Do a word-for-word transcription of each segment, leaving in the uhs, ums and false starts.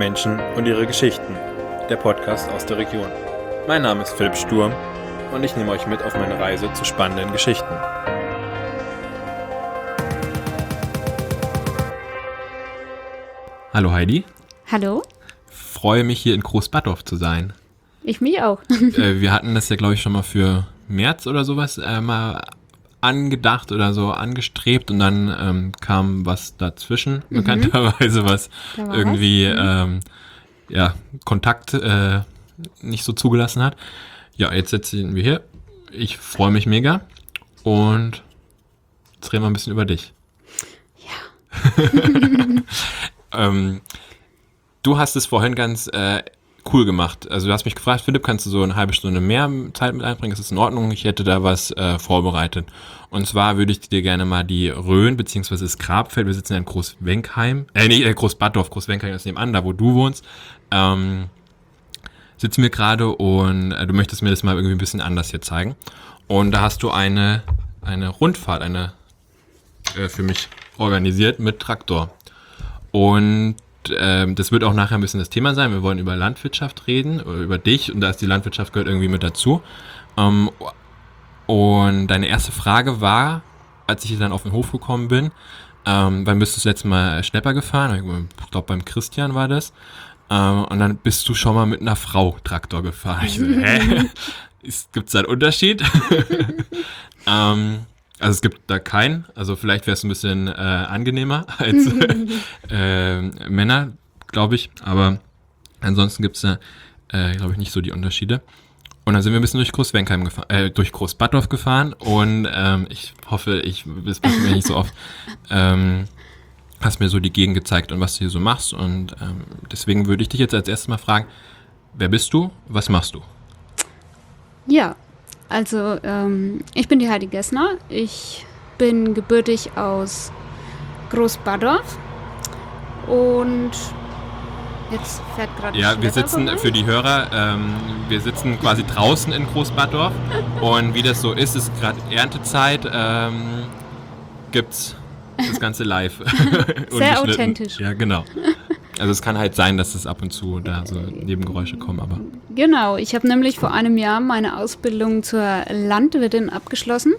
Menschen und ihre Geschichten, der Podcast aus der Region. Mein Name ist Philipp Sturm und ich nehme euch mit auf meine Reise zu spannenden Geschichten. Hallo Heidi. Hallo. Freue mich hier in Großbadorf zu sein. Ich mich auch. äh, wir hatten das ja glaube ich schon mal für März oder sowas äh, mal angedacht oder so angestrebt und dann ähm, kam was dazwischen, mhm. bekannterweise, was irgendwie was. Ähm, ja, Kontakt äh, nicht so zugelassen hat. Ja, jetzt sitzen wir hier. Ich freue mich mega und jetzt reden wir ein bisschen über dich. Ja. ähm, du hast es vorhin ganz äh, cool gemacht. Also du hast mich gefragt, Philipp, kannst du so eine halbe Stunde mehr Zeit mit einbringen? Ist das in Ordnung? Ich hätte da was äh, vorbereitet. Und zwar würde ich dir gerne mal die Rhön, beziehungsweise das Grabfeld, wir sitzen ja in Großwenkheim, äh, nee, Großbadorf, Großwenkheim ist nebenan, da wo du wohnst, ähm, sitzen wir gerade und äh, du möchtest mir das mal irgendwie ein bisschen anders hier zeigen. Und da hast du eine, eine Rundfahrt, eine äh, für mich organisiert mit Traktor. Und ähm, das wird auch nachher ein bisschen das Thema sein. Wir wollen über Landwirtschaft reden, oder über dich, und da ist die Landwirtschaft gehört irgendwie mit dazu. Ähm, und deine erste Frage war, als ich hier dann auf den Hof gekommen bin, ähm, wann bist du das letzte Mal Schlepper gefahren? Ich glaube, beim Christian war das. Ähm, und dann bist du schon mal mit einer Frau Traktor gefahren. Ich so, hä? Gibt es da einen Unterschied? ähm, also es gibt da keinen. Also vielleicht wäre es ein bisschen äh, angenehmer als äh, Männer, glaube ich. Aber ansonsten gibt es da, äh, glaube ich, nicht so die Unterschiede. Und dann sind wir ein bisschen durch Großwenkheim gefahren, äh, durch Großbadorf gefahren. Und ähm, ich hoffe, ich das passiert mir nicht so oft. Ähm, hast mir so die Gegend gezeigt und was du hier so machst. Und ähm, deswegen würde ich dich jetzt als erstes mal fragen, wer bist du? Was machst du? Ja, also ähm, ich bin die Heidi Gessner. Ich bin gebürtig aus Großbadorf. Und jetzt fährt gerade Ja, wir sitzen vorbei. Für die Hörer, ähm, wir sitzen quasi draußen in Großbadorf. Und wie das so ist, ist gerade Erntezeit, ähm, gibt's das Ganze live. Sehr authentisch. Ja, genau. Also es kann halt sein, dass es ab und zu da so Nebengeräusche kommen, aber... Genau, ich habe nämlich vor einem Jahr meine Ausbildung zur Landwirtin abgeschlossen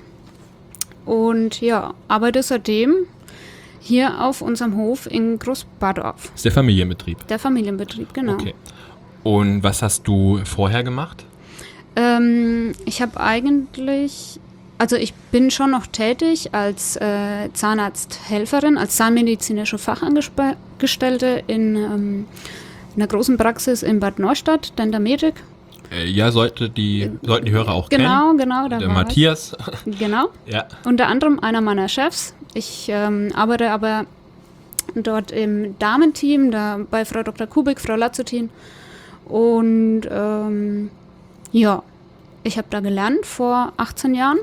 und ja, arbeite seitdem hier auf unserem Hof in Großbadorf. Das ist der Familienbetrieb? Der Familienbetrieb, genau. Okay. Und was hast du vorher gemacht? Ähm, ich habe eigentlich... Also ich bin schon noch tätig als äh, Zahnarzthelferin, als zahnmedizinische Fachangestellte in, ähm, in einer großen Praxis in Bad Neustadt, Dentamedic. Äh, ja, sollte die, sollten die Hörer auch genau, kennen. Genau, genau. Der Matthias. Genau. Ja. Unter anderem einer meiner Chefs. Ich ähm, arbeite aber dort im Damenteam, da bei Frau Doktor Kubik, Frau Lazzutin. Und ähm, ja, ich habe da gelernt vor achtzehn Jahren.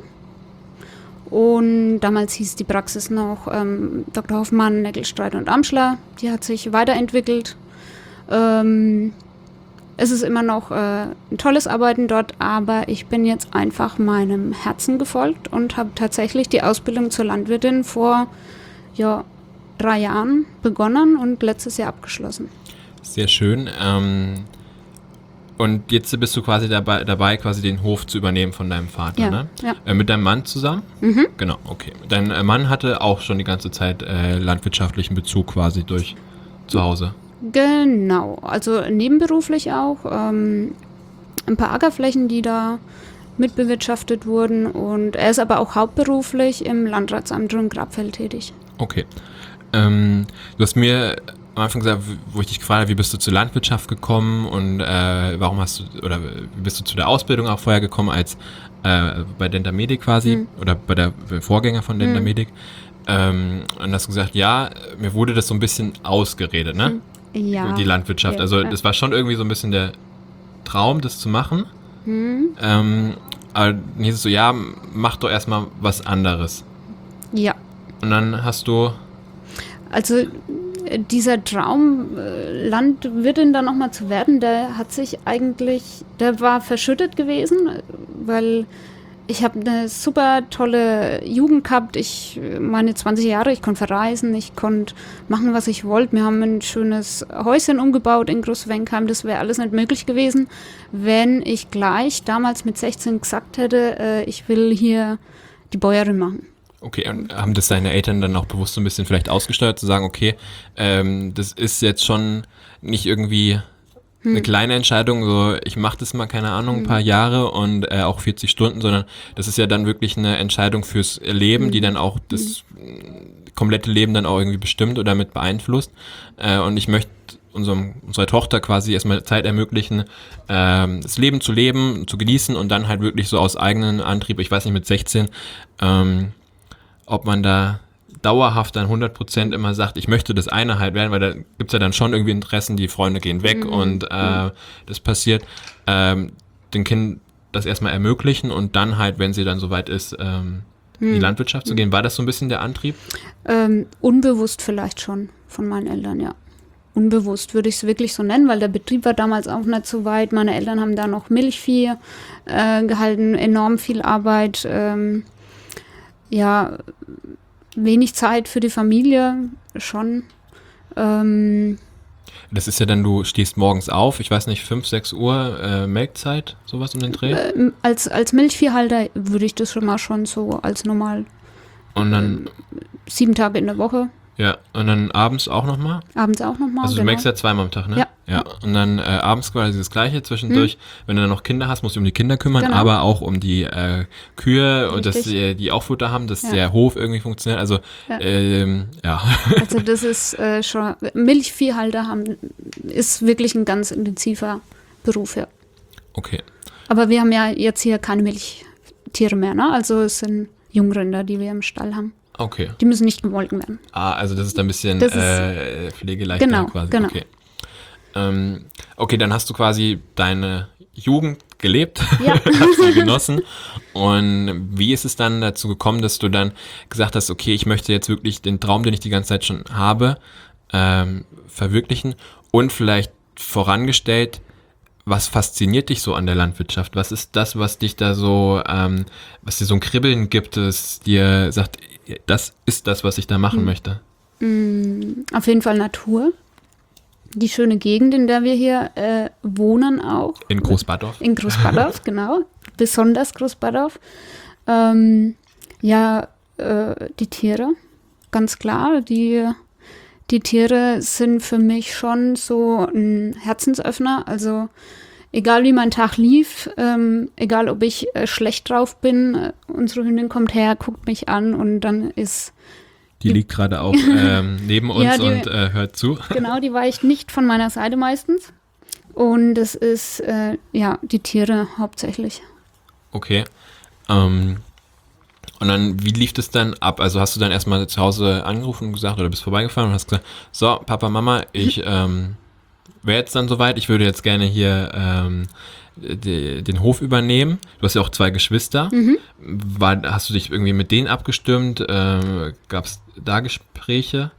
Und damals hieß die Praxis noch ähm, Doktor Hoffmann, Neckelstreit und Amschler. Die hat sich weiterentwickelt. Ähm, es ist immer noch äh, ein tolles Arbeiten dort, aber ich bin jetzt einfach meinem Herzen gefolgt und habe tatsächlich die Ausbildung zur Landwirtin vor ja, drei Jahren begonnen und letztes Jahr abgeschlossen. Sehr schön. Ähm Und jetzt bist du quasi dabei, dabei, quasi den Hof zu übernehmen von deinem Vater, ja, ne? Ja. Äh, mit deinem Mann zusammen? Mhm. Genau, okay. Dein äh, Mann hatte auch schon die ganze Zeit äh, landwirtschaftlichen Bezug quasi durch zu Hause? Genau, also nebenberuflich auch. Ähm, ein paar Ackerflächen, die da mitbewirtschaftet wurden. Und er ist aber auch hauptberuflich im Landratsamt und Grabfeld tätig. Okay. Ähm, du hast mir... am Anfang gesagt, wo ich dich gefragt habe, wie bist du zur Landwirtschaft gekommen und äh, warum hast du, oder wie bist du zu der Ausbildung auch vorher gekommen als äh, bei Dentamedic quasi, mhm. oder bei der Vorgänger von Dentamedic. Mhm. Ähm, und hast du gesagt, ja, mir wurde das so ein bisschen ausgeredet, ne? Ja. Die Landwirtschaft. Ja, also ja. das war schon irgendwie so ein bisschen der Traum, das zu machen. Mhm. Ähm, aber dann hieß es so, ja, mach doch erstmal was anderes. Ja. Und dann hast du... Also dieser Traum, Landwirtin da nochmal zu werden, der hat sich eigentlich, der war verschüttet gewesen, weil ich habe eine super tolle Jugend gehabt. Ich, meine zwanzig Jahre, ich konnte verreisen, ich konnte machen, was ich wollte. Wir haben ein schönes Häuschen umgebaut in Großwenkheim. Das wäre alles nicht möglich gewesen, wenn ich gleich damals mit sechzehn gesagt hätte, äh, ich will hier die Bäuerin machen. Okay, und haben das deine Eltern dann auch bewusst so ein bisschen vielleicht ausgesteuert, zu sagen, okay, ähm, das ist jetzt schon nicht irgendwie eine hm. kleine Entscheidung, so ich mache das mal, keine Ahnung, ein paar hm. Jahre und äh, auch vierzig Stunden, sondern das ist ja dann wirklich eine Entscheidung fürs Leben, hm. die dann auch das hm. komplette Leben dann auch irgendwie bestimmt oder mit beeinflusst. Äh, und ich möchte unserem, unserer Tochter quasi erstmal Zeit ermöglichen, ähm, das Leben zu leben, zu genießen und dann halt wirklich so aus eigenem Antrieb, ich weiß nicht, mit sechzehn, ähm, ob man da dauerhaft dann hundert Prozent immer sagt, ich möchte das eine halt werden, weil da gibt's ja dann schon irgendwie Interessen, die Freunde gehen weg mhm. und äh, mhm. das passiert, ähm, den Kindern das erstmal ermöglichen und dann halt, wenn sie dann soweit ist, ähm, mhm. in die Landwirtschaft zu gehen. War das so ein bisschen der Antrieb? Ähm, unbewusst vielleicht schon von meinen Eltern, ja. Unbewusst würde ich es wirklich so nennen, weil der Betrieb war damals auch nicht so weit. Meine Eltern haben da noch Milchvieh äh, gehalten, enorm viel Arbeit, ähm, ja, wenig Zeit für die Familie schon. Ähm, das ist ja dann, du stehst morgens auf, ich weiß nicht, fünf, sechs Uhr äh, Melkzeit, sowas um den Dreh? Äh, als, als Milchviehhalter würde ich das schon mal schon so als normal. Und dann äh, sieben Tage in der Woche. Ja, und dann abends auch nochmal? Abends auch nochmal, Also du genau. melkst ja zweimal am Tag, ne? Ja. Ja, und dann äh, abends quasi das Gleiche zwischendurch. Hm. Wenn du dann noch Kinder hast, musst du um die Kinder kümmern, genau. aber auch um die äh, Kühe Richtig. Und dass die, die auch Futter haben, dass ja. der Hof irgendwie funktioniert. Also, ja. Ähm, ja. Also das ist äh, schon, Milchviehhalter haben, ist wirklich ein ganz intensiver Beruf, ja. Okay. Aber wir haben ja jetzt hier keine Milchtiere mehr, ne? Also es sind Jungrinder, die wir im Stall haben. Okay. Die müssen nicht gemolken werden. Ah, also das ist ein bisschen Das äh, ist, pflegeleichter genau, quasi. Genau. Okay. Ähm, okay, dann hast du quasi deine Jugend gelebt, ja. hast sie genossen. Und wie ist es dann dazu gekommen, dass du dann gesagt hast, okay, ich möchte jetzt wirklich den Traum, den ich die ganze Zeit schon habe, ähm, verwirklichen und vielleicht vorangestellt, was fasziniert dich so an der Landwirtschaft? Was ist das, was dich da so, ähm, was dir so ein Kribbeln gibt, das dir sagt, das ist das, was ich da machen mhm. möchte? Mhm. Auf jeden Fall Natur. Die schöne Gegend, in der wir hier äh, wohnen auch. In Großbadorf? In Großbadorf, genau. Besonders Großbadorf. Ähm, ja, äh, die Tiere, ganz klar. Die, die Tiere sind für mich schon so ein Herzensöffner. Also egal wie mein Tag lief, ähm, egal ob ich äh, schlecht drauf bin, äh, unsere Hündin kommt her, guckt mich an und dann ist... Die, die liegt gerade auch ähm, neben uns ja, die, und äh, hört zu. Genau, die weicht nicht von meiner Seite meistens. Und es ist, äh, ja, die Tiere hauptsächlich. Okay. Ähm, und dann, wie lief das dann ab? Also hast du dann erstmal zu Hause angerufen und gesagt, oder bist vorbeigefahren und hast gesagt, so, Papa, Mama, ich ähm, wäre jetzt dann soweit, ich würde jetzt gerne hier ähm, de, den Hof übernehmen. Du hast ja auch zwei Geschwister. Mhm. War, hast du dich irgendwie mit denen abgestimmt? Ähm, Gab es da Gespräche?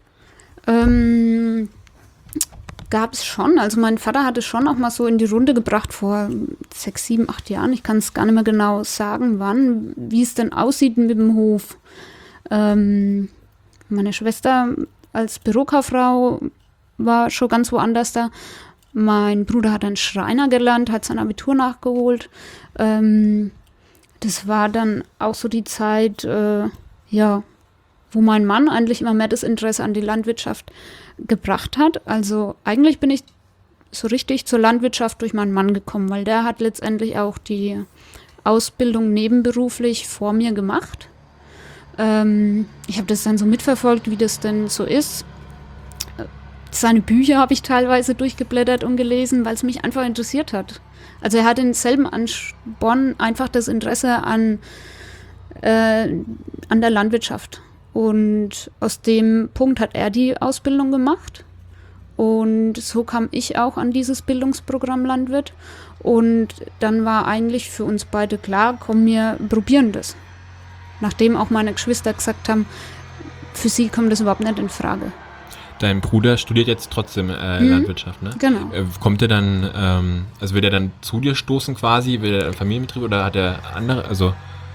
Ähm, gab es schon. Also mein Vater hat es schon auch mal so in die Runde gebracht vor sechs, sieben, acht Jahren. Ich kann es gar nicht mehr genau sagen, wann, wie es denn aussieht mit dem Hof. Ähm, meine Schwester als Bürokauffrau war schon ganz woanders da. Mein Bruder hat einen Schreiner gelernt, hat sein Abitur nachgeholt. Ähm, das war dann auch so die Zeit, äh, ja, wo mein Mann eigentlich immer mehr das Interesse an die Landwirtschaft gebracht hat. Also eigentlich bin ich so richtig zur Landwirtschaft durch meinen Mann gekommen, weil der hat letztendlich auch die Ausbildung nebenberuflich vor mir gemacht. Ähm, ich habe das dann so mitverfolgt, wie das denn so ist. Seine Bücher habe ich teilweise durchgeblättert und gelesen, weil es mich einfach interessiert hat. Also er hat denselben Ansporn, einfach das Interesse an, äh, an der Landwirtschaft. Und aus dem Punkt hat er die Ausbildung gemacht. Und so kam ich auch an dieses Bildungsprogramm Landwirt. Und dann war eigentlich für uns beide klar, komm, wir probieren das. Nachdem auch meine Geschwister gesagt haben, für sie kommt das überhaupt nicht in Frage. Dein Bruder studiert jetzt trotzdem äh, mhm. Landwirtschaft, ne? Genau. Äh, kommt er dann, ähm, also wird er dann zu dir stoßen quasi, will er einen Familienbetrieb oder hat er andere, also...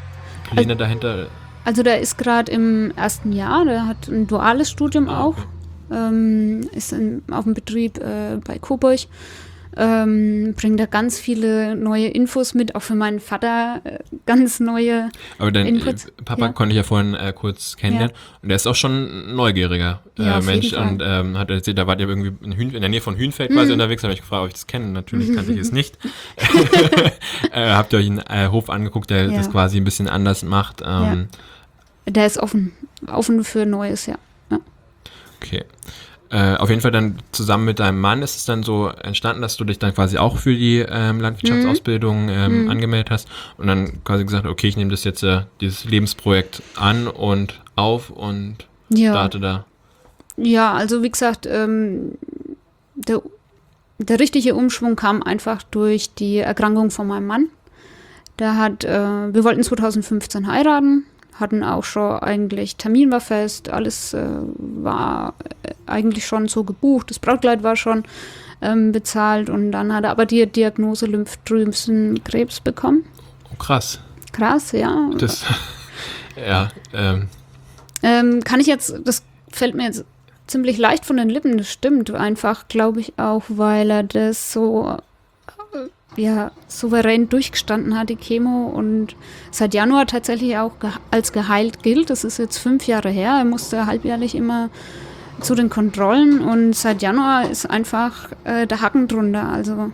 Pläne also, dahinter? Also der ist gerade im ersten Jahr, der hat ein duales Studium ah, okay. auch, ähm, ist in, auf dem Betrieb äh, bei Coburg. Ähm, bringt da ganz viele neue Infos mit, auch für meinen Vater äh, ganz neue Aber dein Inputs. Papa ja. konnte ich ja vorhin äh, kurz kennenlernen ja. und der ist auch schon ein neugieriger äh, ja, Mensch und ähm, hat erzählt, da wart ihr irgendwie in, Hün- in der Nähe von Hünfeld quasi mhm. unterwegs, habe ich gefragt, ob ich das kenne, natürlich kannte ich es nicht. äh, habt ihr euch einen äh, Hof angeguckt, der ja. das quasi ein bisschen anders macht? Ähm, ja. Der ist offen, offen für Neues, ja. ja. Okay. Äh, auf jeden Fall dann zusammen mit deinem Mann ist es dann so entstanden, dass du dich dann quasi auch für die ähm, Landwirtschaftsausbildung ähm, mhm. angemeldet hast und dann quasi gesagt, okay, ich nehme das jetzt, äh, dieses Lebensprojekt an und auf und ja. starte da. Ja, also wie gesagt, ähm, der, der richtige Umschwung kam einfach durch die Erkrankung von meinem Mann. Der hat, äh, wir wollten zwanzig fünfzehn heiraten, hatten auch schon eigentlich, Termin war fest, alles äh, war eigentlich schon so gebucht, das Brautkleid war schon ähm, bezahlt und dann hat er aber die Diagnose Lymphdrüsenkrebs bekommen. Oh, krass. Krass, ja. Das, ja. Ähm. Ähm, kann ich jetzt, das fällt mir jetzt ziemlich leicht von den Lippen, das stimmt einfach, glaube ich auch, weil er das so ja, souverän durchgestanden hat, die Chemo, und seit Januar tatsächlich auch ge- als geheilt gilt. Das ist jetzt fünf Jahre her. Er musste halbjährlich immer zu den Kontrollen und seit Januar ist einfach äh, der Haken drunter. Also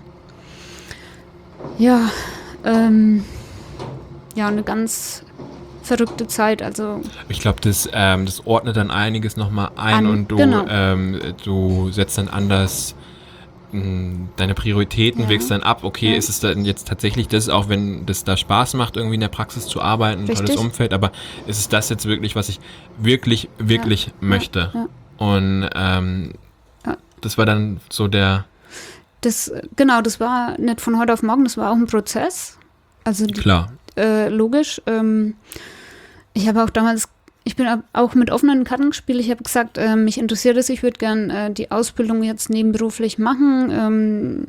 ja, ähm, ja, eine ganz verrückte Zeit. Also ich glaube, das, ähm, das ordnet dann einiges nochmal ein an, und du, genau. ähm, du setzt dann anders deine Prioritäten, ja. wägst dann ab, okay, ja. ist es dann jetzt tatsächlich das, auch wenn das da Spaß macht, irgendwie in der Praxis zu arbeiten, ein Richtig. tolles Umfeld, aber ist es das jetzt wirklich, was ich wirklich, wirklich ja. möchte? Ja. Ja. Und ähm, ja. das war dann so der... Das, genau, das war nicht von heute auf morgen, das war auch ein Prozess. Also Klar. Äh, logisch. Ähm, ich habe auch damals Ich bin auch mit offenen Karten gespielt. Ich habe gesagt, äh, mich interessiert es, ich würde gern äh, die Ausbildung jetzt nebenberuflich machen. Ähm,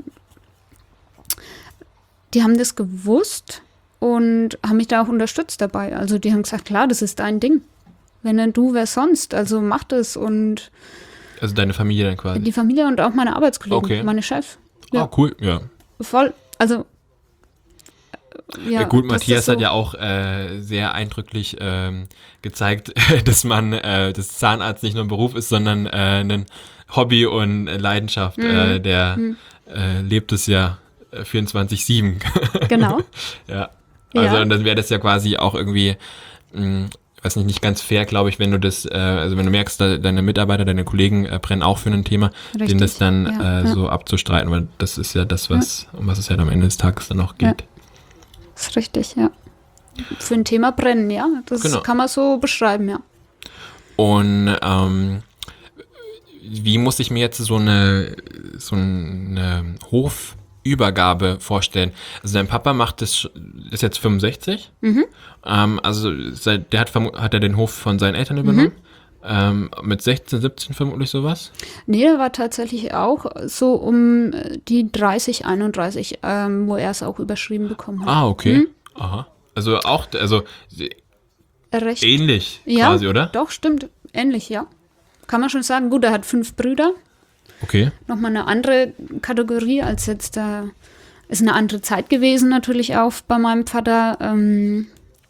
die haben das gewusst und haben mich da auch unterstützt dabei. Also die haben gesagt, klar, das ist dein Ding. Wenn dann du, wer sonst? Also mach das. Und also deine Familie dann quasi? Die Familie und auch meine Arbeitskollegen, okay. meine Chefs. Ja. Oh, cool, ja. Voll, also Ja, ja, gut, Matthias so hat ja auch äh, sehr eindrücklich ähm, gezeigt, dass man, äh, das Zahnarzt nicht nur ein Beruf ist, sondern äh, ein Hobby und Leidenschaft. Mhm. Äh, der mhm. äh, lebt es ja vierundzwanzig sieben. Genau. ja, also ja. und dann wäre das ja quasi auch irgendwie, mh, weiß nicht, nicht ganz fair, glaube ich, wenn du das, äh, also wenn du merkst, da, deine Mitarbeiter, deine Kollegen äh, brennen auch für ein Thema, Richtig. denen das dann ja, äh, ja. so abzustreiten, weil das ist ja das, was ja. um was es ja am Ende des Tages dann auch geht. Ja. Das ist richtig, ja. Für ein Thema brennen, ja. Das genau. kann man so beschreiben, ja. Und ähm, wie muss ich mir jetzt so eine, so eine Hofübergabe vorstellen? Also dein Papa macht das, ist jetzt fünfundsechzig. Mhm. Ähm, also der hat, hat er den Hof von seinen Eltern übernommen. Mhm. Ähm, mit sechzehn, siebzehn vermutlich sowas? Nee, er war tatsächlich auch so um die dreißig, einunddreißig, ähm, wo er es auch überschrieben bekommen hat. Ah, okay. Mhm. Aha. Also auch, also Recht. ähnlich ja, quasi, oder? Doch, stimmt. Ähnlich, ja. Kann man schon sagen. Gut, er hat fünf Brüder. Okay. Nochmal eine andere Kategorie als jetzt da. Ist eine andere Zeit gewesen natürlich auch bei meinem Vater. Ähm,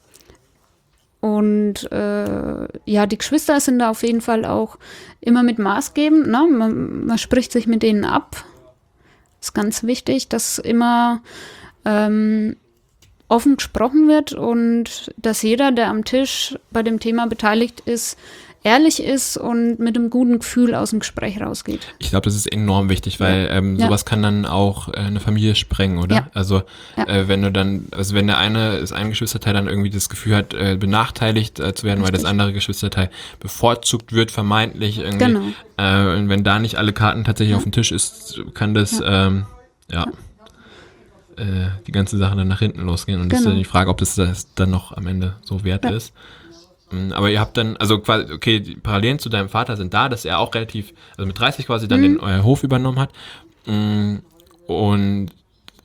Und äh, ja, die Geschwister sind da auf jeden Fall auch immer mit maßgebend. Ne? Man, man spricht sich mit denen ab. Ist ganz wichtig, dass immer ähm, offen gesprochen wird und dass jeder, der am Tisch bei dem Thema beteiligt ist, ehrlich ist und mit einem guten Gefühl aus dem Gespräch rausgeht. Ich glaube, das ist enorm wichtig, weil ja. ähm, sowas ja. kann dann auch äh, eine Familie sprengen, oder? Ja. Also ja. äh, wenn du dann, also wenn der eine, das eine Geschwisterteil dann irgendwie das Gefühl hat, äh, benachteiligt äh, zu werden, Richtig. weil das andere Geschwisterteil bevorzugt wird, vermeintlich irgendwie. Genau. Äh, und wenn da nicht alle Karten tatsächlich ja. auf dem Tisch ist, kann das ja, ähm, ja, ja. Äh, die ganze Sache dann nach hinten losgehen. Und genau. das ist dann die Frage, ob das, das dann noch am Ende so wert ja. ist. Aber ihr habt dann, also quasi, okay, die Parallelen zu deinem Vater sind da, dass er auch relativ, also mit dreißig quasi dann mhm. den euer Hof übernommen hat. Und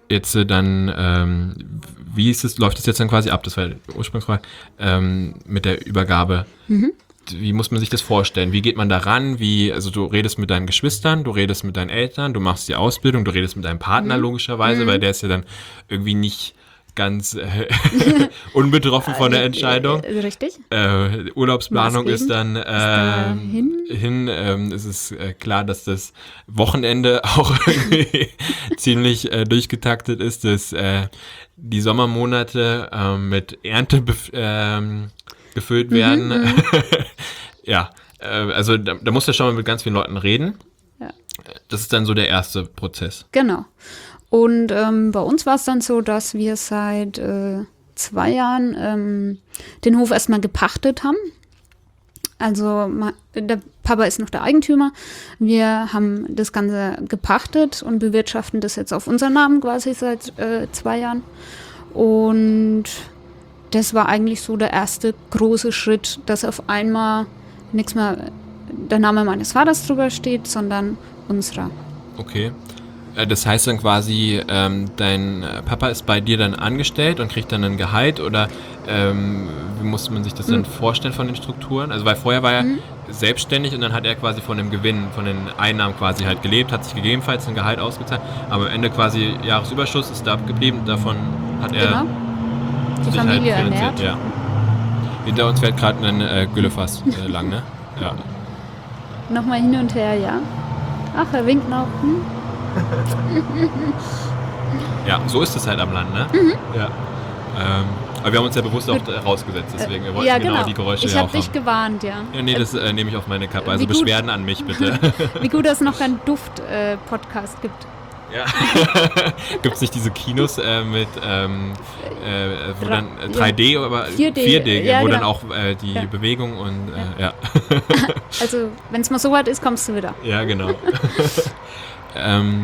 jetzt äh, dann, ähm, wie ist es, läuft es jetzt dann quasi ab? Das war die Ursprungsfrage, ähm, mit der Übergabe. Mhm. Wie muss man sich das vorstellen? Wie geht man da ran? Wie, also du redest mit deinen Geschwistern, du redest mit deinen Eltern, du machst die Ausbildung, du redest mit deinem Partner Mhm. logischerweise, Mhm. weil der ist ja dann irgendwie nicht ganz äh, unbetroffen von der Entscheidung. Äh, richtig. Äh, Urlaubsplanung ist dann Maßgebend. äh, Bis dahin. hin. Ähm, es ist äh, klar, dass das Wochenende auch irgendwie ziemlich äh, durchgetaktet ist, dass äh, die Sommermonate äh, mit Ernte bef- ähm, gefüllt werden. Mhm, mhm. Ja, äh, also da, da musst du schon mal mit ganz vielen Leuten reden. Ja. Das ist dann so der erste Prozess. Genau. Und ähm, bei uns war es dann so, dass wir seit äh, zwei Jahren ähm, den Hof erstmal gepachtet haben. Also ma- der Papa ist noch der Eigentümer. Wir haben das Ganze gepachtet und bewirtschaften das jetzt auf unseren Namen quasi seit äh, zwei Jahren. Und das war eigentlich so der erste große Schritt, dass auf einmal nichts mehr der Name meines Vaters drüber steht, sondern unserer. Okay. Äh, Das heißt dann quasi, ähm, dein äh, Papa ist bei dir dann angestellt und kriegt dann ein Gehalt oder ähm, wie muss man sich das dann Mhm. vorstellen von den Strukturen? Also weil vorher war er Mhm. selbstständig und dann hat er quasi von dem Gewinn, von den Einnahmen quasi halt gelebt, hat sich gegebenenfalls ein Gehalt ausgezahlt, aber am Ende quasi Jahresüberschuss ist da geblieben, davon hat er Genau. Die sich Familie halt finanziert. ernährt. Ja. Hinter uns fährt gerade ein äh, Güllefass äh, lang, ne? Ja. Nochmal hin und her, ja. Ach, er winkt noch. Hm? Ja, so ist es halt am Land, ne? Mhm. Ja. Ähm, aber wir haben uns ja bewusst auch äh, rausgesetzt, deswegen wir wollten Ja, genau, genau. die Geräusche Ich ja habe auch dich haben. gewarnt, ja. Ja, nee, das äh, nehme ich auf meine Kappe. Also Wie gut. Beschwerden an mich bitte. Wie gut, dass es noch keinen Duft-Podcast gibt. Ja. Gibt es nicht diese Kinos äh, mit ähm, äh, wo Dra- dann äh, drei D, aber vier D, vier D, ja, wo dann genau. auch äh, die Ja. Bewegung und äh, ja. Also, wenn es mal so weit ist, kommst du wieder. Ja, genau. ähm,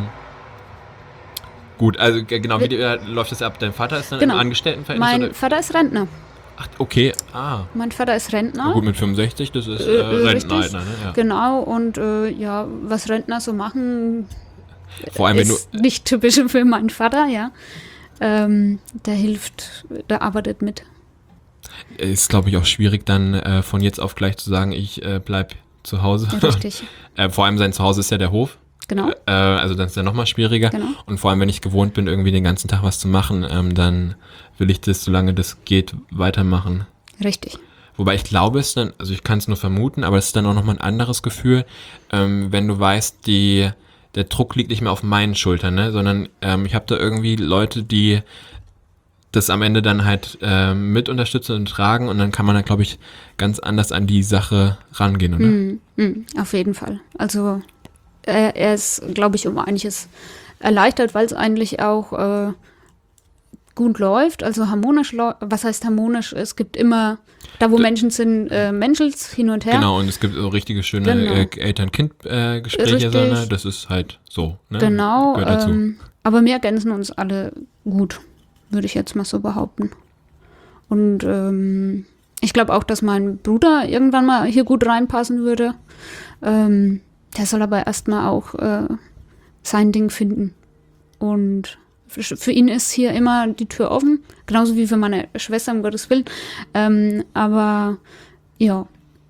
gut, also g- genau, wie äh, läuft das ab? Dein Vater ist dann Genau. im Angestelltenverhältnis? Mein oder? Vater ist Rentner. Ach, okay, ah. Mein Vater ist Na Rentner. gut, mit fünfundsechzig, das ist äh, Äh, äh, Rentenalter, richtig. ne? Ja. Genau, und äh, ja, was Rentner so machen, Vor allem, wenn du, ist nicht typisch für meinen Vater, ja. Ähm, der hilft, der arbeitet mit. ist, glaube ich, auch schwierig, dann äh, von jetzt auf gleich zu sagen, ich äh, bleib zu Hause. Richtig, äh, vor allem sein Zuhause ist ja der Hof. genau. Äh, also dann ist ja nochmal schwieriger. Genau. Und vor allem, wenn ich gewohnt bin, irgendwie den ganzen Tag was zu machen, ähm, dann will ich das, solange das geht, weitermachen. Richtig. Wobei ich glaube es dann, also ich kann es nur vermuten, aber es ist dann auch nochmal ein anderes Gefühl, ähm, wenn du weißt, die, der Druck liegt nicht mehr auf meinen Schultern, ne? Sondern ähm, ich habe da irgendwie Leute, die das am Ende dann halt ähm, mit unterstützen und tragen und dann kann man da, glaube ich, ganz anders an die Sache rangehen, oder? Mm, mm, auf jeden Fall. Also er, er ist, glaube ich, um einiges erleichtert, weil es eigentlich auch äh, gut läuft, also harmonisch läuft. Was heißt harmonisch? Es gibt immer, da wo D- Menschen sind, äh, Menschels hin und her. Genau, und es gibt so richtige schöne Genau. äh, Eltern-Kind-Gespräche, so, ne? Richtig. Das ist halt so, ne? Genau, Gehört dazu. ähm, aber wir ergänzen uns alle gut, würde ich jetzt mal so behaupten. Und ähm, ich glaube auch, dass mein Bruder irgendwann mal hier gut reinpassen würde. Ähm, der soll aber erstmal auch äh, sein Ding finden. Und für, für ihn ist hier immer die Tür offen, genauso wie für meine Schwester, um Gottes Willen. Ähm, aber ja,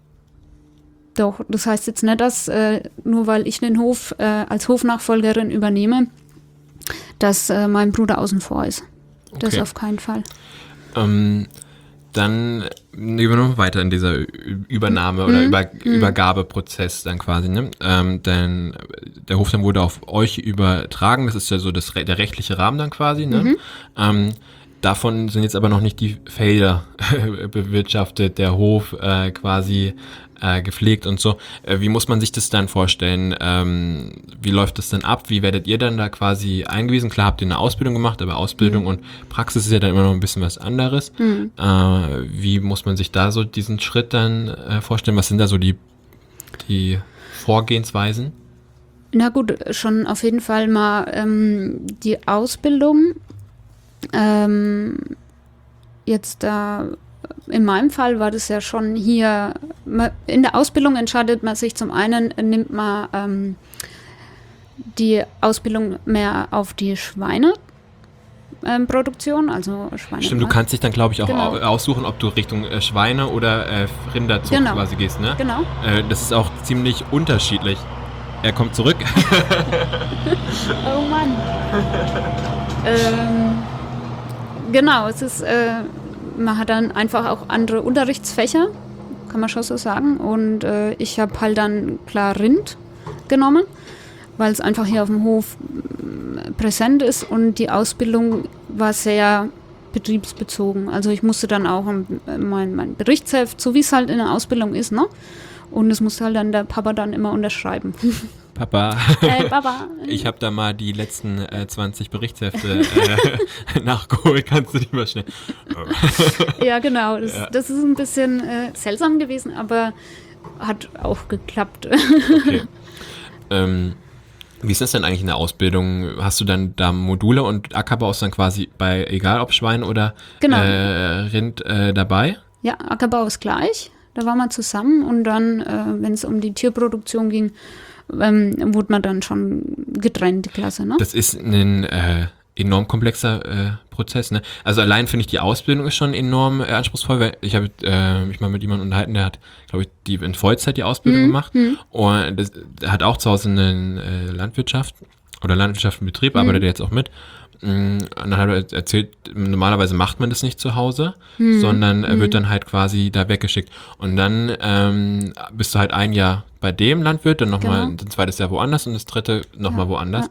doch, das heißt jetzt nicht, dass äh, nur weil ich den Hof äh, als Hofnachfolgerin übernehme, dass äh, mein Bruder außen vor ist. Das Okay. auf keinen Fall. Ähm, dann gehen wir noch weiter in dieser Ü- Übernahme oder Mhm. Über Mhm. Übergabeprozess dann quasi, ne? Ähm, denn der Hof dann wurde auf euch übertragen, das ist ja so das, re- der rechtliche Rahmen dann quasi, ne? Mhm. Ähm, davon sind jetzt aber noch nicht die Felder bewirtschaftet, der Hof äh, quasi äh, gepflegt und so. Äh, wie muss man sich das dann vorstellen? Ähm, wie läuft das dann ab? Wie werdet ihr dann da quasi eingewiesen? Klar habt ihr eine Ausbildung gemacht, aber Ausbildung Mhm. und Praxis ist ja dann immer noch ein bisschen was anderes. Mhm. Äh, wie muss man sich da so diesen Schritt dann äh, vorstellen? Was sind da so die, die Vorgehensweisen? Na gut, schon auf jeden Fall mal ähm, die Ausbildung. Ähm, jetzt da, in meinem Fall war das ja schon hier, ma- in der Ausbildung entscheidet man sich zum einen, nimmt man ähm, die Ausbildung mehr auf die Schweine Tierproduktion, also Schweine. Stimmt, du kannst dich dann, glaube ich, auch Genau. au- aussuchen, ob du Richtung äh, Schweine oder äh, Rinderzucht Genau. quasi gehst, ne? Genau. Äh, das ist auch ziemlich unterschiedlich. Er kommt zurück. Oh Mann. ähm, genau, es ist, äh, man hat dann einfach auch andere Unterrichtsfächer, kann man schon so sagen. Und äh, ich habe halt dann klar Rind genommen, weil es einfach hier auf dem Hof mm, präsent ist und die Ausbildung war sehr betriebsbezogen. Also ich musste dann auch ähm, mein, mein Berichtsheft, so wie es halt in der Ausbildung ist, ne? Und das musste halt dann der Papa dann immer unterschreiben. Papa, Hey, Papa. ich habe da mal die letzten äh, zwanzig Berichtshefte äh, nachgeholt. Kannst du die mal schnell... Ja, genau. Das, Ja. das ist ein bisschen äh, seltsam gewesen, aber hat auch geklappt. Okay. ähm, wie ist das denn eigentlich in der Ausbildung? Hast du dann da Module und Ackerbau ist dann quasi bei, egal ob Schwein oder Genau. äh, Rind äh, dabei? Ja, Ackerbau ist gleich. Da waren wir zusammen und dann, äh, wenn es um die Tierproduktion ging, ähm, wurde man dann schon getrennt, die Klasse, ne? Das ist ein äh, enorm komplexer äh, Prozess, ne? Also allein finde ich, die Ausbildung ist schon enorm äh, anspruchsvoll, weil ich habe äh, mich mal mit jemandem unterhalten, der hat, glaube ich, die in Vollzeit die Ausbildung Mhm, gemacht und das, der hat auch zu Hause eine äh, Landwirtschaft oder Landwirtschaft im Betrieb, arbeitet er jetzt auch mit. Mm, Und dann hat er erzählt, normalerweise macht man das nicht zu Hause, sondern er wird dann halt quasi da weggeschickt. Und dann ähm, bist du halt ein Jahr bei dem Landwirt, dann nochmal Genau. ein zweites Jahr woanders und das dritte nochmal woanders.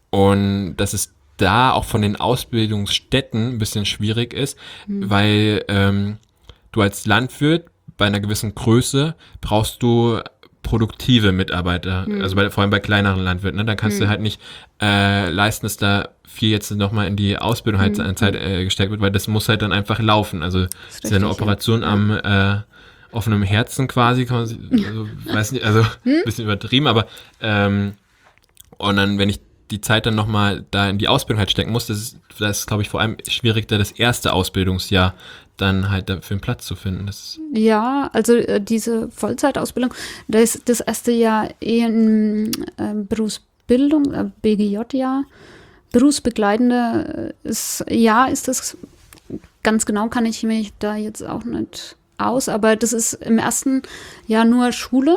Und das ist da auch von den Ausbildungsstätten ein bisschen schwierig ist, weil ähm, du als Landwirt bei einer gewissen Größe brauchst du produktive Mitarbeiter, also bei, vor allem bei kleineren Landwirten, ne? Dann kannst du halt nicht äh, leisten, dass da viel jetzt nochmal in die Ausbildung halt an Zeit äh, gesteckt wird, weil das muss halt dann einfach laufen. Also das ist ja eine richtig, ja. Operation am äh, offenen Herzen quasi, kann man sich, also, weiß nicht, also ein bisschen übertrieben, aber ähm, und dann, wenn ich die Zeit dann nochmal da in die Ausbildung halt stecken muss, das ist, das ist glaube ich, vor allem schwierig, da das erste Ausbildungsjahr dann halt dafür einen Platz zu finden. Das ist, Ja, also äh, diese Vollzeitausbildung, das ist das erste Jahr eh in äh, Berufsbildung, äh, B G J-Jahr. Berufsbegleitende äh, ist, ja, ist das, ganz genau kann ich mich da jetzt auch nicht aus, aber das ist im ersten Jahr nur Schule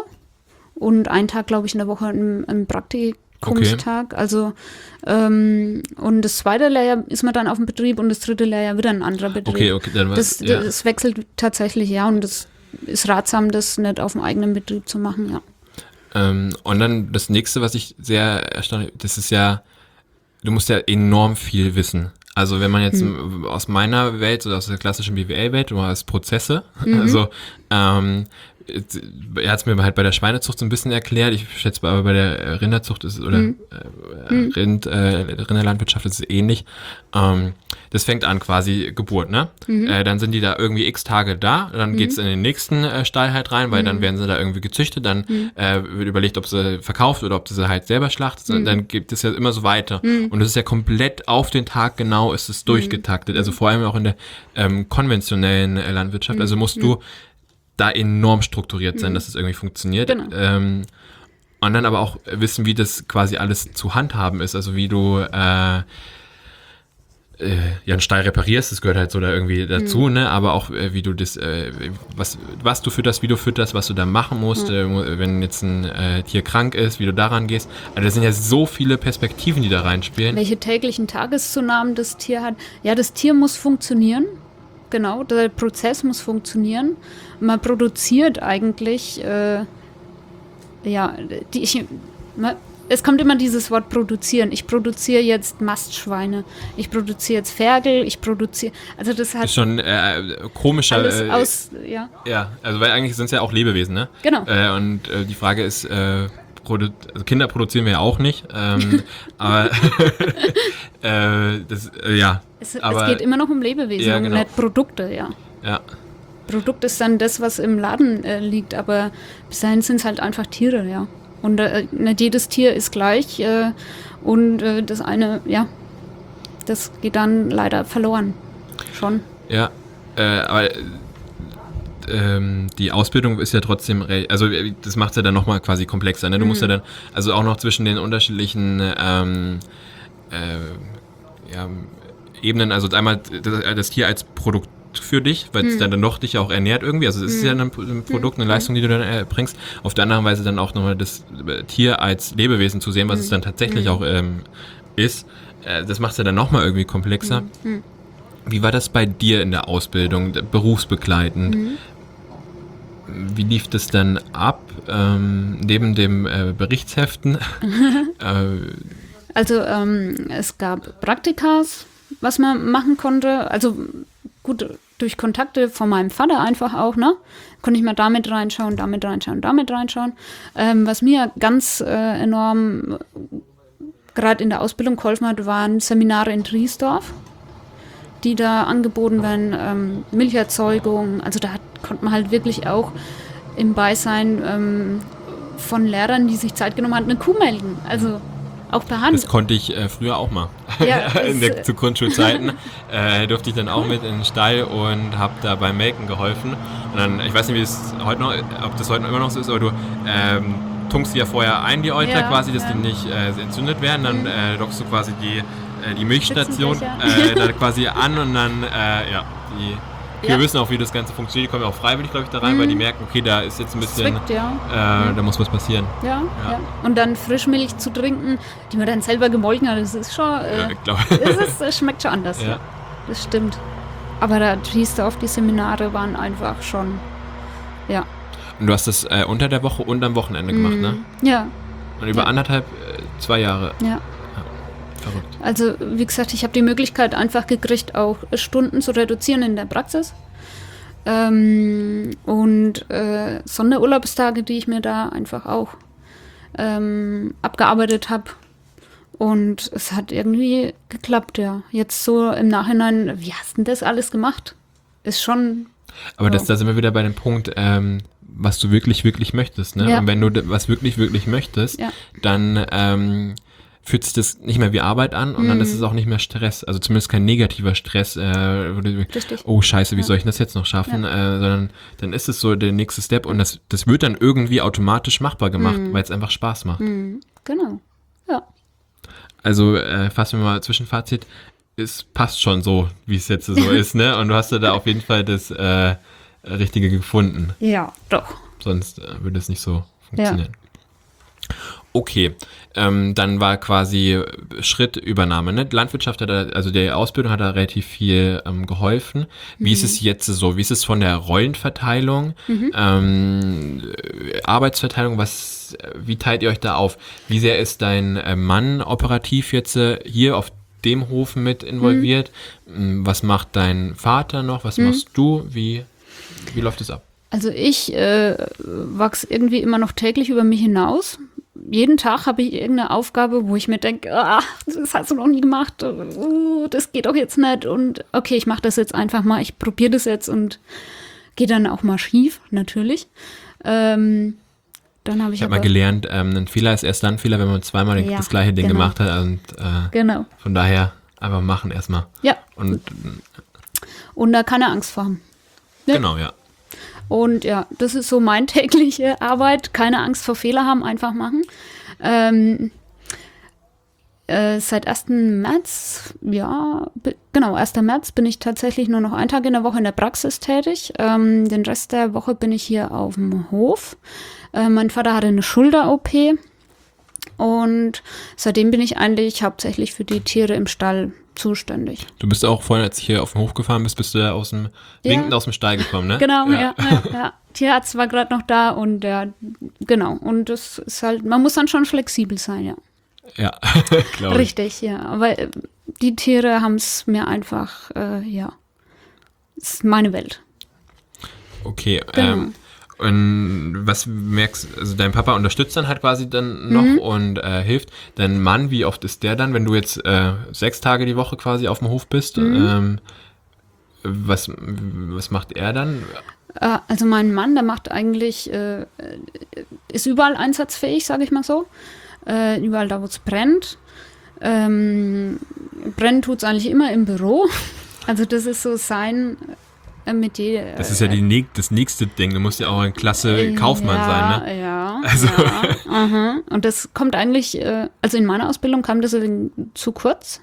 und ein Tag, glaube ich, in der Woche im, im Praktikumstag. Also ähm, und das zweite Lehrjahr ist man dann auf dem Betrieb und das dritte Lehrjahr wieder ein anderer Betrieb. okay, okay, dann war Das, ja. das wechselt tatsächlich, ja, und das ist ratsam, das nicht auf dem eigenen Betrieb zu machen, ja. Ähm, und dann das nächste, was ich sehr erstaunlich, das ist ja, du musst ja enorm viel wissen. Also wenn man jetzt Hm. aus meiner Welt, oder aus der klassischen B W L-Welt, du hast Prozesse, also ähm, er hat es mir halt bei der Schweinezucht so ein bisschen erklärt, ich schätze aber bei der Rinderzucht ist es, oder Hm. äh, Rind, äh, Rinderlandwirtschaft ist es ähnlich. Ähm, das fängt an quasi Geburt, ne? Äh, dann sind die da irgendwie x Tage da, dann geht's in den nächsten äh, Stall halt rein, weil dann werden sie da irgendwie gezüchtet, dann äh, wird überlegt, ob sie verkauft oder ob sie halt selber schlachtet, und dann gibt es ja immer so weiter. Und es ist ja komplett auf den Tag genau ist es durchgetaktet, also vor allem auch in der ähm, konventionellen äh, Landwirtschaft, also musst du da enorm strukturiert sein, dass es irgendwie funktioniert. Genau. Ähm, und dann aber auch wissen, wie das quasi alles zu handhaben ist, also wie du äh, äh, ja einen Stall reparierst, das gehört halt so da irgendwie dazu, ne? Aber auch äh, wie du das, äh, was, was du fütterst, wie du fütterst, was du da machen musst, äh, wenn jetzt ein äh, Tier krank ist, wie du daran gehst. Also das sind ja so viele Perspektiven, die da reinspielen. Welche täglichen Tageszunahmen das Tier hat. Ja, das Tier muss funktionieren. Genau, der Prozess muss funktionieren. Man produziert eigentlich, äh, ja, die, ich, man, es kommt immer dieses Wort produzieren. Ich produziere jetzt Mastschweine, ich produziere jetzt Ferkel, ich produziere, also das hat Ist schon äh, komischer. alles äh, aus, ja, Ja, also weil eigentlich sind es ja auch Lebewesen, ne? Genau. Äh, und äh, die Frage ist, äh, produ- also Kinder produzieren wir ja auch nicht, ähm, aber äh, das, äh, ja. es, aber, es geht immer noch um Lebewesen, Ja, um genau. nicht Produkte, ja. Ja, Produkt ist dann das, was im Laden äh, liegt, aber bis dahin sind es halt einfach Tiere, ja. Und äh, nicht jedes Tier ist gleich äh, und äh, das eine, ja, das geht dann leider verloren. Schon. ja, äh, aber äh, ähm, die Ausbildung ist ja trotzdem, re- also äh, das macht es ja dann nochmal quasi komplexer, ne? Du musst ja dann, also auch noch zwischen den unterschiedlichen ähm, äh, ja, Ebenen. Also einmal das, das Tier als Produkt für dich, weil es dann, dann doch dich auch ernährt irgendwie. Also es ist ja ein, ein Produkt, eine Leistung, die du dann erbringst. Auf der anderen Weise dann auch nochmal das Tier als Lebewesen zu sehen, was es dann tatsächlich auch ähm, ist. Äh, das macht es ja dann nochmal irgendwie komplexer. Wie war das bei dir in der Ausbildung, berufsbegleitend? Mhm. Wie lief das dann ab, ähm, neben dem äh, Berichtsheften? äh, also ähm, es gab Praktikas, was man machen konnte. Also gut, durch Kontakte von meinem Vater einfach auch, ne? Konnte ich mal damit reinschauen, damit reinschauen, damit reinschauen. Ähm, was mir ganz äh, enorm gerade in der Ausbildung geholfen hat, waren Seminare in Triesdorf, die da angeboten werden, ähm, Milcherzeugung. Also da hat, konnte man halt wirklich auch im Beisein ähm, von Lehrern, die sich Zeit genommen haben, eine Kuh melden. Also auch per Hand. Das konnte ich äh, früher auch mal. Ja, in der, zu Grundschulzeiten äh, durfte ich dann auch mit in den Stall und habe da beim Melken geholfen. Und dann, ich weiß nicht, wie es heute noch, ob das heute noch immer noch so ist, aber du ähm, tunkst die ja vorher ein, die Euter ja, quasi, dass ja. die nicht äh, entzündet werden. Dann äh, dockst du quasi die die Milchstation äh, da quasi an und dann, äh, ja, die Kühe ja. wissen auch, wie das Ganze funktioniert. Die kommen ja auch freiwillig, glaube ich, da rein, mhm. weil die merken, okay, da ist jetzt ein bisschen, zwickt, ja. äh, mhm. da muss was passieren. Ja, ja, ja. Und dann Frischmilch zu trinken, die man dann selber gemolken hat, das ist schon, äh, ja, glaub. das, ist, das schmeckt schon anders. Ja. Ja. Das stimmt. Aber da hieß da auf die Seminare waren einfach schon, ja. Und du hast das äh, unter der Woche und am Wochenende gemacht, mhm. ne? Ja. Und über ja. anderthalb, äh, zwei Jahre. Ja. Verrückt. Also wie gesagt, ich habe die Möglichkeit einfach gekriegt, auch Stunden zu reduzieren in der Praxis. Ähm, und äh, Sonderurlaubstage, die ich mir da einfach auch ähm, abgearbeitet habe. Und es hat irgendwie geklappt, ja. Jetzt so im Nachhinein, wie hast du denn das alles gemacht? Ist schon... Aber das, da sind wir wieder bei dem Punkt, ähm, was du wirklich, wirklich möchtest. Ne? Ja. Und wenn du was wirklich, wirklich möchtest, ja. dann... Ähm, fühlt sich das nicht mehr wie Arbeit an und mm. dann ist es auch nicht mehr Stress, also zumindest kein negativer Stress, äh, oh scheiße, wie ja. soll ich das jetzt noch schaffen, ja. äh, sondern dann ist es so der nächste Step und das, das wird dann irgendwie automatisch machbar gemacht, mm. weil es einfach Spaß macht. Mm. Genau, ja. Also äh, fassen wir mal Zwischenfazit, es passt schon so, wie es jetzt so ist, ne? Und du hast ja da auf jeden Fall das äh, Richtige gefunden. Ja, doch. Sonst äh, würde es nicht so funktionieren. Ja. Okay, ähm, dann war quasi Schrittübernahme. Ne? Die Landwirtschaft hat da, also die Ausbildung hat da relativ viel ähm, geholfen. Wie mhm. ist es jetzt so? Wie ist es von der Rollenverteilung, mhm. ähm, Arbeitsverteilung? Was, wie teilt ihr euch da auf? Wie sehr ist dein äh, Mann operativ jetzt äh, hier auf dem Hof mit involviert? Mhm. Was macht dein Vater noch? Was mhm. machst du? Wie, wie läuft es ab? Also ich äh, wachse irgendwie immer noch täglich über mich hinaus. Jeden Tag habe ich irgendeine Aufgabe, wo ich mir denke, ah, das hast du noch nie gemacht, uh, das geht doch jetzt nicht und okay, ich mache das jetzt einfach mal, ich probiere das jetzt und gehe dann auch mal schief, natürlich. Ähm, dann habe ich ich habe mal gelernt, ähm, ein Fehler ist erst dann ein Fehler, wenn man zweimal ja, das gleiche Ding genau. gemacht hat und äh, genau. von daher einfach machen erstmal. Ja. Und, und da keine Angst vor haben. Ja. Genau, ja. Und ja, das ist so meine tägliche Arbeit. Keine Angst vor Fehler haben, einfach machen. Ähm, äh, seit ersten März, ja, b- genau, ersten März bin ich tatsächlich nur noch einen Tag in der Woche in der Praxis tätig. Ähm, den Rest der Woche bin ich hier auf dem Hof. Äh, mein Vater hatte eine Schulter-O P und seitdem bin ich eigentlich hauptsächlich für die Tiere im Stall zuständig. Du bist auch vorhin, als ich hier auf den Hof gefahren bist, bist du da aus dem ja. winkend aus dem Stall gekommen, ne? Genau, ja. ja, ja, ja. Tierarzt war gerade noch da und ja, genau. Und das ist halt, man muss dann schon flexibel sein, ja. Ja, glaube ich. Richtig, ja. Aber die Tiere haben es mir einfach, äh, ja, ist meine Welt. Okay, genau. ähm, und was merkst du, also dein Papa unterstützt dann halt quasi dann noch mhm. und äh, hilft. Dein Mann, wie oft ist der dann, wenn du jetzt äh, sechs Tage die Woche quasi auf dem Hof bist? Mhm. Ähm, was, was macht er dann? Äh, also mein Mann, der macht eigentlich, äh, ist überall einsatzfähig, sage ich mal so. Äh, überall da, wo es brennt. Ähm, brennen tut es eigentlich immer im Büro. Also das ist so sein... Mit je, das ist ja die, das nächste Ding. Du musst ja auch ein klasse Kaufmann ja, sein, ne? Ja, also. ja. Uh-huh. Und das kommt eigentlich, also in meiner Ausbildung kam das zu kurz.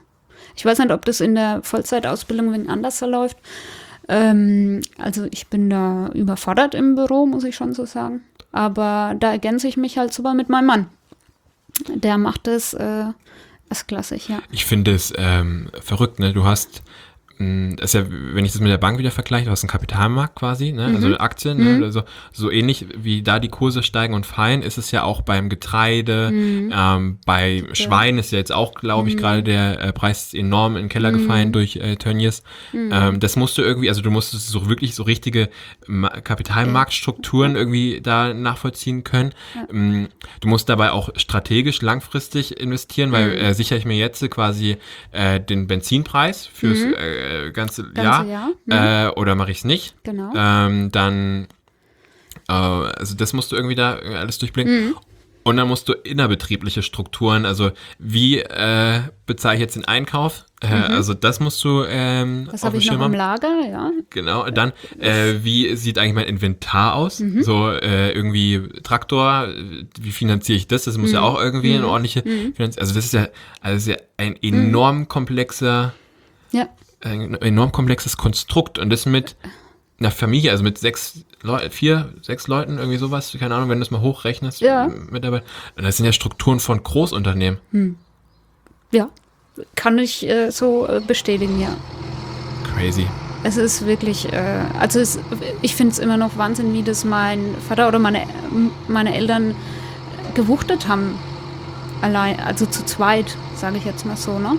Ich weiß nicht, ob das in der Vollzeitausbildung wegen anders verläuft. Ähm, also ich bin da überfordert im Büro, muss ich schon so sagen. Aber da ergänze ich mich halt super mit meinem Mann. Der macht das äh, erstklassig, ja. Ich finde es ähm, verrückt, ne? Du hast, mh, das ist ja, wenn ich das mit der Bank wieder vergleiche, du hast einen Kapitalmarkt quasi, ne? Mhm. Also Aktien, mhm. ne? Also, so ähnlich wie da die Kurse steigen und fallen, ist es ja auch beim Getreide, mhm. ähm, bei okay. Schwein ist ja jetzt auch, glaube ich, mhm. gerade der äh, Preis enorm in den Keller gefallen mhm. durch äh, Tönnies. Mhm. Ähm, das musst du irgendwie, also du musstest so wirklich so richtige Ma- Kapitalmarktstrukturen okay. irgendwie da nachvollziehen können. Ja. Ähm, du musst dabei auch strategisch langfristig investieren, weil mhm. äh, sichere ich mir jetzt quasi äh, den Benzinpreis fürs mhm. äh, ganze, ganze Jahr, Jahr. Mhm. Äh, oder mache ich es nicht. Genau. Ähm, dann, äh, also das musst du irgendwie da alles durchblicken. Mhm. Und dann musst du innerbetriebliche Strukturen, also wie äh, bezahle ich jetzt den Einkauf? Äh, mhm. Also das musst du ähm, das habe ich noch im Lager, ja. Genau, dann äh, wie sieht eigentlich mein Inventar aus? Mhm. So äh, irgendwie Traktor, wie finanziere ich das? Das muss mhm. ja auch irgendwie mhm. eine ordentliche mhm. Finanzierung. Also das ist ja, also ja ein enorm mhm. komplexer, ja. ein enorm komplexes Konstrukt und das mit einer Familie, also mit sechs Leuten, vier, sechs Leuten, irgendwie sowas, keine Ahnung, wenn du es mal hochrechnest ja. mit dabei. Und das sind ja Strukturen von Großunternehmen. Hm. Ja, kann ich äh, so äh, bestätigen, ja. Crazy. Es ist wirklich, äh, also es, ich finde es immer noch Wahnsinn, wie das mein Vater oder meine, meine Eltern gewuchtet haben. Allein, also zu zweit, sage ich jetzt mal so, ne?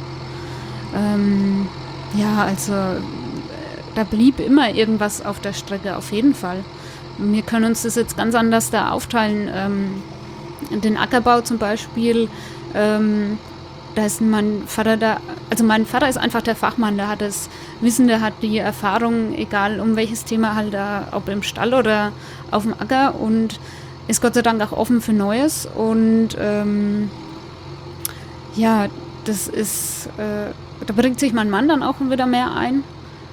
Ähm, ja, also da blieb immer irgendwas auf der Strecke, auf jeden Fall. Wir können uns das jetzt ganz anders da aufteilen. Ähm, den Ackerbau zum Beispiel, ähm, da ist mein Vater da, also mein Vater ist einfach der Fachmann, der hat das Wissen, der hat die Erfahrung, egal um welches Thema halt da, ob im Stall oder auf dem Acker und ist Gott sei Dank auch offen für Neues und ähm, ja, das ist, äh, da bringt sich mein Mann dann auch wieder mehr ein.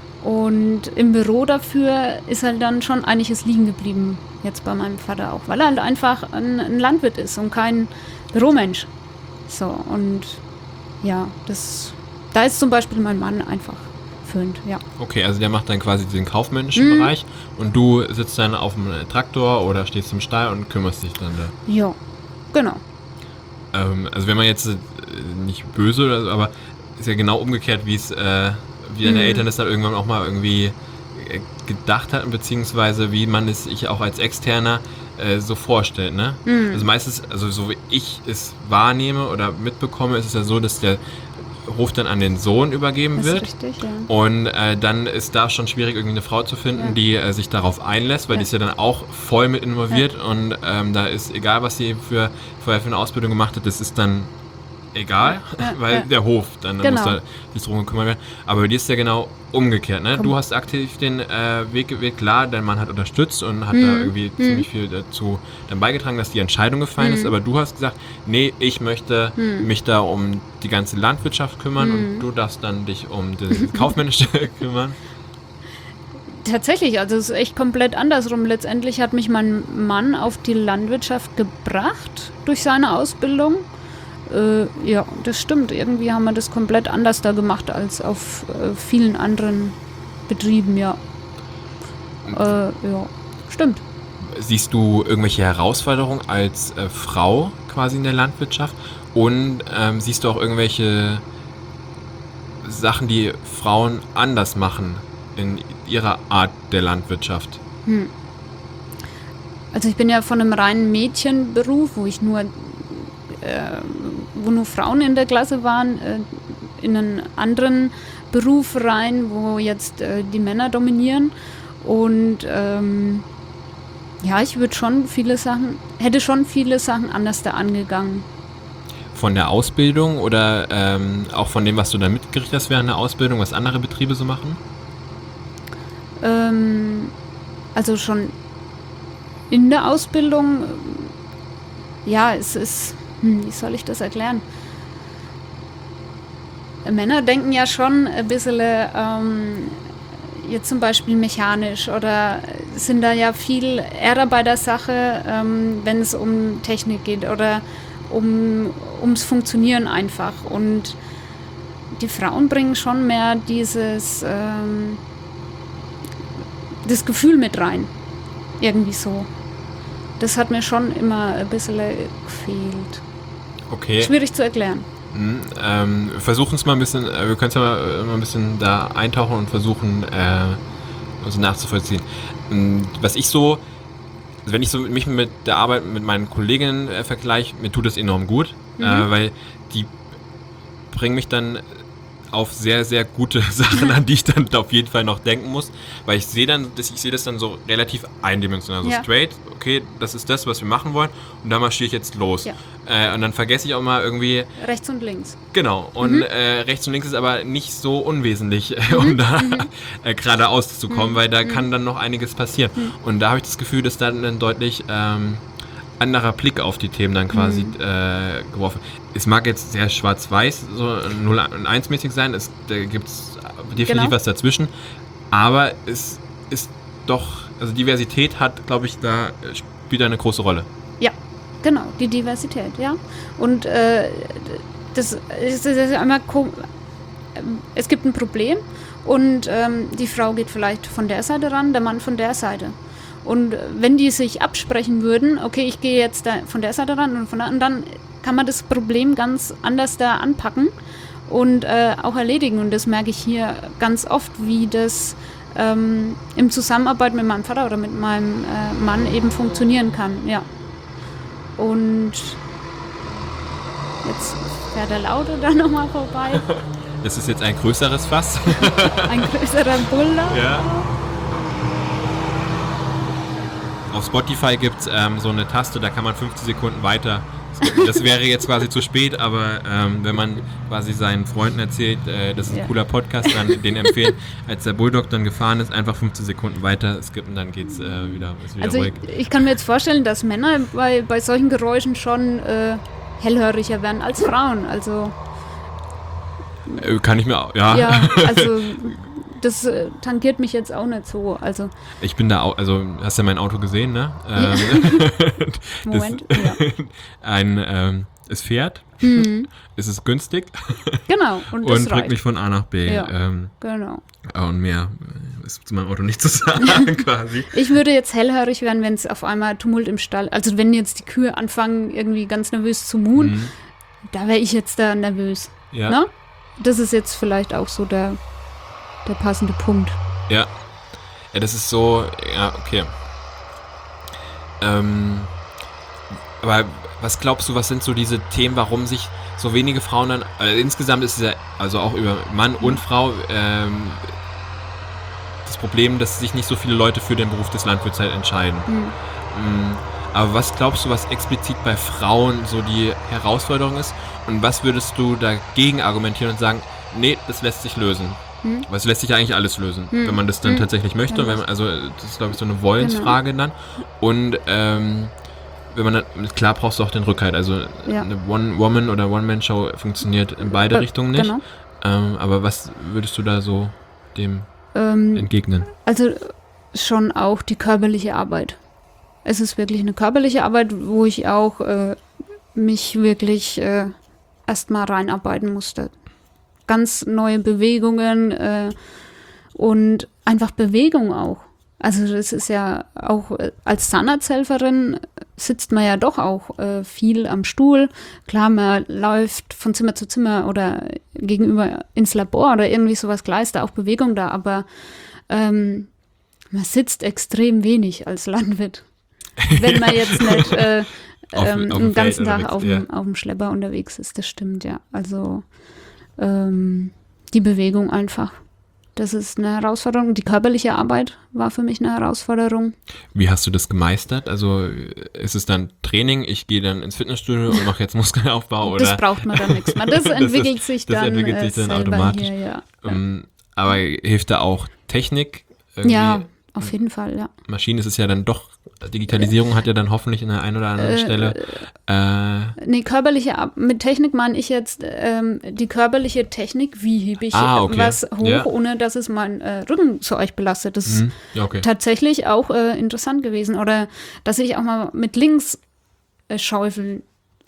Und im Büro dafür ist halt dann schon einiges liegen geblieben, jetzt bei meinem Vater auch, weil er halt einfach ein, ein Landwirt ist und kein Büromensch. So, und ja, das, da ist zum Beispiel mein Mann einfach führend, ja. Okay, also der macht dann quasi den kaufmännischen mhm. Bereich und du sitzt dann auf dem Traktor oder stehst im Stall und kümmerst dich dann da. Ja, genau. Ähm, also wenn man jetzt äh, nicht böse oder so, aber ist ja genau umgekehrt, wie es äh, wie deine mhm. Eltern das dann irgendwann auch mal irgendwie gedacht hatten, beziehungsweise wie man es sich auch als Externer äh, so vorstellt, ne? Mhm. Also meistens, also so wie ich es wahrnehme oder mitbekomme, ist es ja so, dass der Hof dann an den Sohn übergeben das wird. Ist richtig, ja. Und äh, dann ist da schon schwierig, irgendwie eine Frau zu finden, ja. die äh, sich darauf einlässt, weil ja. die ist ja dann auch voll mit involviert ja. und ähm, da ist egal, was sie für, vorher für eine Ausbildung gemacht hat, das ist dann egal, ja, weil ja. der Hof, dann, dann genau. muss da sich drum gekümmert werden. Aber bei dir ist ja genau umgekehrt, ne? Du hast aktiv den äh, Weg gewählt, klar, dein Mann hat unterstützt und hat mhm. da irgendwie mhm. ziemlich viel dazu dann beigetragen, dass die Entscheidung gefallen mhm. ist, aber du hast gesagt, nee, ich möchte mhm. mich da um die ganze Landwirtschaft kümmern mhm. und du darfst dann dich um das Kaufmännische kümmern. Tatsächlich, also es ist echt komplett andersrum. Letztendlich hat mich mein Mann auf die Landwirtschaft gebracht durch seine Ausbildung. Äh, ja, das stimmt. Irgendwie haben wir das komplett anders da gemacht als auf äh, vielen anderen Betrieben, ja. Äh, ja, stimmt. Siehst du irgendwelche Herausforderungen als äh, Frau quasi in der Landwirtschaft? Und ähm, siehst du auch irgendwelche Sachen, die Frauen anders machen in ihrer Art der Landwirtschaft? Hm. Also ich bin ja von einem reinen Mädchenberuf, wo ich nur Äh, wo nur Frauen in der Klasse waren, äh, in einen anderen Beruf rein, wo jetzt äh, die Männer dominieren. Und ähm, ja, ich würde schon viele Sachen, hätte schon viele Sachen anders da angegangen. Von der Ausbildung oder ähm, auch von dem, was du da mitgekriegt hast während der Ausbildung, was andere Betriebe so machen? Ähm, also schon in der Ausbildung, ja, es ist Hm, wie soll ich das erklären? Männer denken ja schon ein bisschen, ähm, jetzt zum Beispiel mechanisch oder sind da ja viel eher bei der Sache, ähm, wenn es um Technik geht oder um, ums Funktionieren einfach. Und die Frauen bringen schon mehr dieses ähm, das Gefühl mit rein. Irgendwie so. Das hat mir schon immer ein bisschen gefehlt. Okay. Schwierig zu erklären. Mhm, ähm, versuchen es mal ein bisschen, äh, wir können es ja mal, mal ein bisschen da eintauchen und versuchen, äh, also nachzuvollziehen. Ähm, was ich so, also wenn ich so mich mit der Arbeit mit meinen Kolleginnen äh, vergleiche, mir tut das enorm gut, mhm. äh, weil die bringen mich dann auf sehr, sehr gute Sachen, an die ich dann auf jeden Fall noch denken muss, weil ich sehe dann, das, ich sehe das dann so relativ eindimensional, so ja. straight, okay, das ist das, was wir machen wollen und da marschiere ich jetzt los. Ja. Äh, und dann vergesse ich auch mal irgendwie... Rechts und links. Genau, und mhm. äh, rechts und links ist aber nicht so unwesentlich, mhm. um da mhm. äh, geradeaus zu kommen, mhm. weil da mhm. kann dann noch einiges passieren. Mhm. Und da habe ich das Gefühl, dass dann ein deutlich ähm, anderer Blick auf die Themen dann quasi mhm. äh, geworfen. Es mag jetzt sehr schwarz-weiß, so null und eins mäßig sein, es, da gibt es definitiv genau. was dazwischen, aber es ist doch, also Diversität hat, glaube ich, da spielt eine große Rolle. Ja, genau, die Diversität, ja. Und äh, das, das ist einmal, es gibt ein Problem und ähm, die Frau geht vielleicht von der Seite ran, der Mann von der Seite. Und wenn die sich absprechen würden, okay, ich gehe jetzt da von der Seite ran und von der, und dann kann man das Problem ganz anders da anpacken und äh, auch erledigen. Und das merke ich hier ganz oft, wie das ähm, im Zusammenarbeit mit meinem Vater oder mit meinem äh, Mann eben funktionieren kann. Ja. Und jetzt fährt der Auto da nochmal vorbei. Das ist jetzt ein größeres Fass. Ein größerer Buller. Ja. Auf Spotify gibt es ähm, so eine Taste, da kann man fünfzig Sekunden weiter. Das wäre jetzt quasi zu spät, aber ähm, wenn man quasi seinen Freunden erzählt, äh, das ist ein ja. cooler Podcast, dann den empfehlen, als der Bulldog dann gefahren ist, einfach fünfzehn Sekunden weiter skippen, dann geht's äh, wieder, ist wieder also ruhig. Ich, ich kann mir jetzt vorstellen, dass Männer bei, bei solchen Geräuschen schon äh, hellhöriger werden als Frauen. Also äh, kann ich mir auch, ja. Ja, also das äh, tangiert mich jetzt auch nicht so. Also ich bin da auch, also hast ja mein Auto gesehen, ne? Ja. Moment, das, ja. Ein, ähm, es fährt, mhm. es ist günstig. Genau. Und, das und bringt reicht. mich von A nach B. Ja, ähm, genau. Und mehr ist zu meinem Auto nicht zu sagen, quasi. Ich würde jetzt hellhörig werden, wenn es auf einmal Tumult im Stall, also wenn jetzt die Kühe anfangen, irgendwie ganz nervös zu muhen, mhm. da wäre ich jetzt da nervös. Ja. Ne? Das ist jetzt vielleicht auch so der der passende Punkt. Ja. Ja, das ist so, ja, okay. Ähm, aber was glaubst du, was sind so diese Themen, warum sich so wenige Frauen dann, also insgesamt ist es ja, also auch über Mann und Frau, ähm, das Problem, dass sich nicht so viele Leute für den Beruf des Landwirts halt entscheiden. Mhm. Aber was glaubst du, was explizit bei Frauen so die Herausforderung ist? Und was würdest du dagegen argumentieren und sagen, nee, das lässt sich lösen? Hm. Aber es lässt sich ja eigentlich alles lösen, hm. wenn man das dann hm. tatsächlich möchte. Genau. Wenn man, also das ist, glaube ich, so eine Wollensfrage genau. dann. Und ähm, wenn man dann, klar brauchst du auch den Rückhalt. Also ja. eine One-Woman- oder One-Man-Show funktioniert in beide äh, Richtungen nicht. Genau. Ähm, aber was würdest du da so dem ähm, entgegnen? Also schon auch die körperliche Arbeit. Es ist wirklich eine körperliche Arbeit, wo ich auch äh, mich wirklich äh, erstmal reinarbeiten musste. Ganz neue Bewegungen äh, und einfach Bewegung auch. Also das ist ja auch, äh, als Zahnarzthelferin sitzt man ja doch auch äh, viel am Stuhl. Klar, man läuft von Zimmer zu Zimmer oder gegenüber ins Labor oder irgendwie sowas, klar ist da auch Bewegung da, aber ähm, man sitzt extrem wenig als Landwirt. Wenn man jetzt nicht äh, auf, ähm, auf den ganzen Tag unterwegs, auf, ja. dem, auf dem Schlepper unterwegs ist, das stimmt, ja. Also ähm, die Bewegung einfach. Das ist eine Herausforderung. Die körperliche Arbeit war für mich eine Herausforderung. Wie hast du das gemeistert? Also ist es dann Training, ich gehe dann ins Fitnessstudio und mache jetzt Muskelaufbau? Oder? Das braucht man dann nichts mehr. Das entwickelt das ist, sich das dann, entwickelt sich dann äh, automatisch. Hier, ja. Um, aber hilft da auch Technik? Irgendwie? Ja, auf jeden Fall, ja. Maschinen ist es ja dann doch, Digitalisierung hat ja dann hoffentlich an der einen oder anderen äh, Stelle. Äh, nee, körperliche, mit Technik meine ich jetzt ähm, die körperliche Technik, wie hebe ich ah, okay. was hoch, ja. ohne dass es meinen äh, Rücken zu euch belastet. Das ist mhm. ja, okay. tatsächlich auch äh, interessant gewesen. Oder dass ich auch mal mit links äh, Schaufel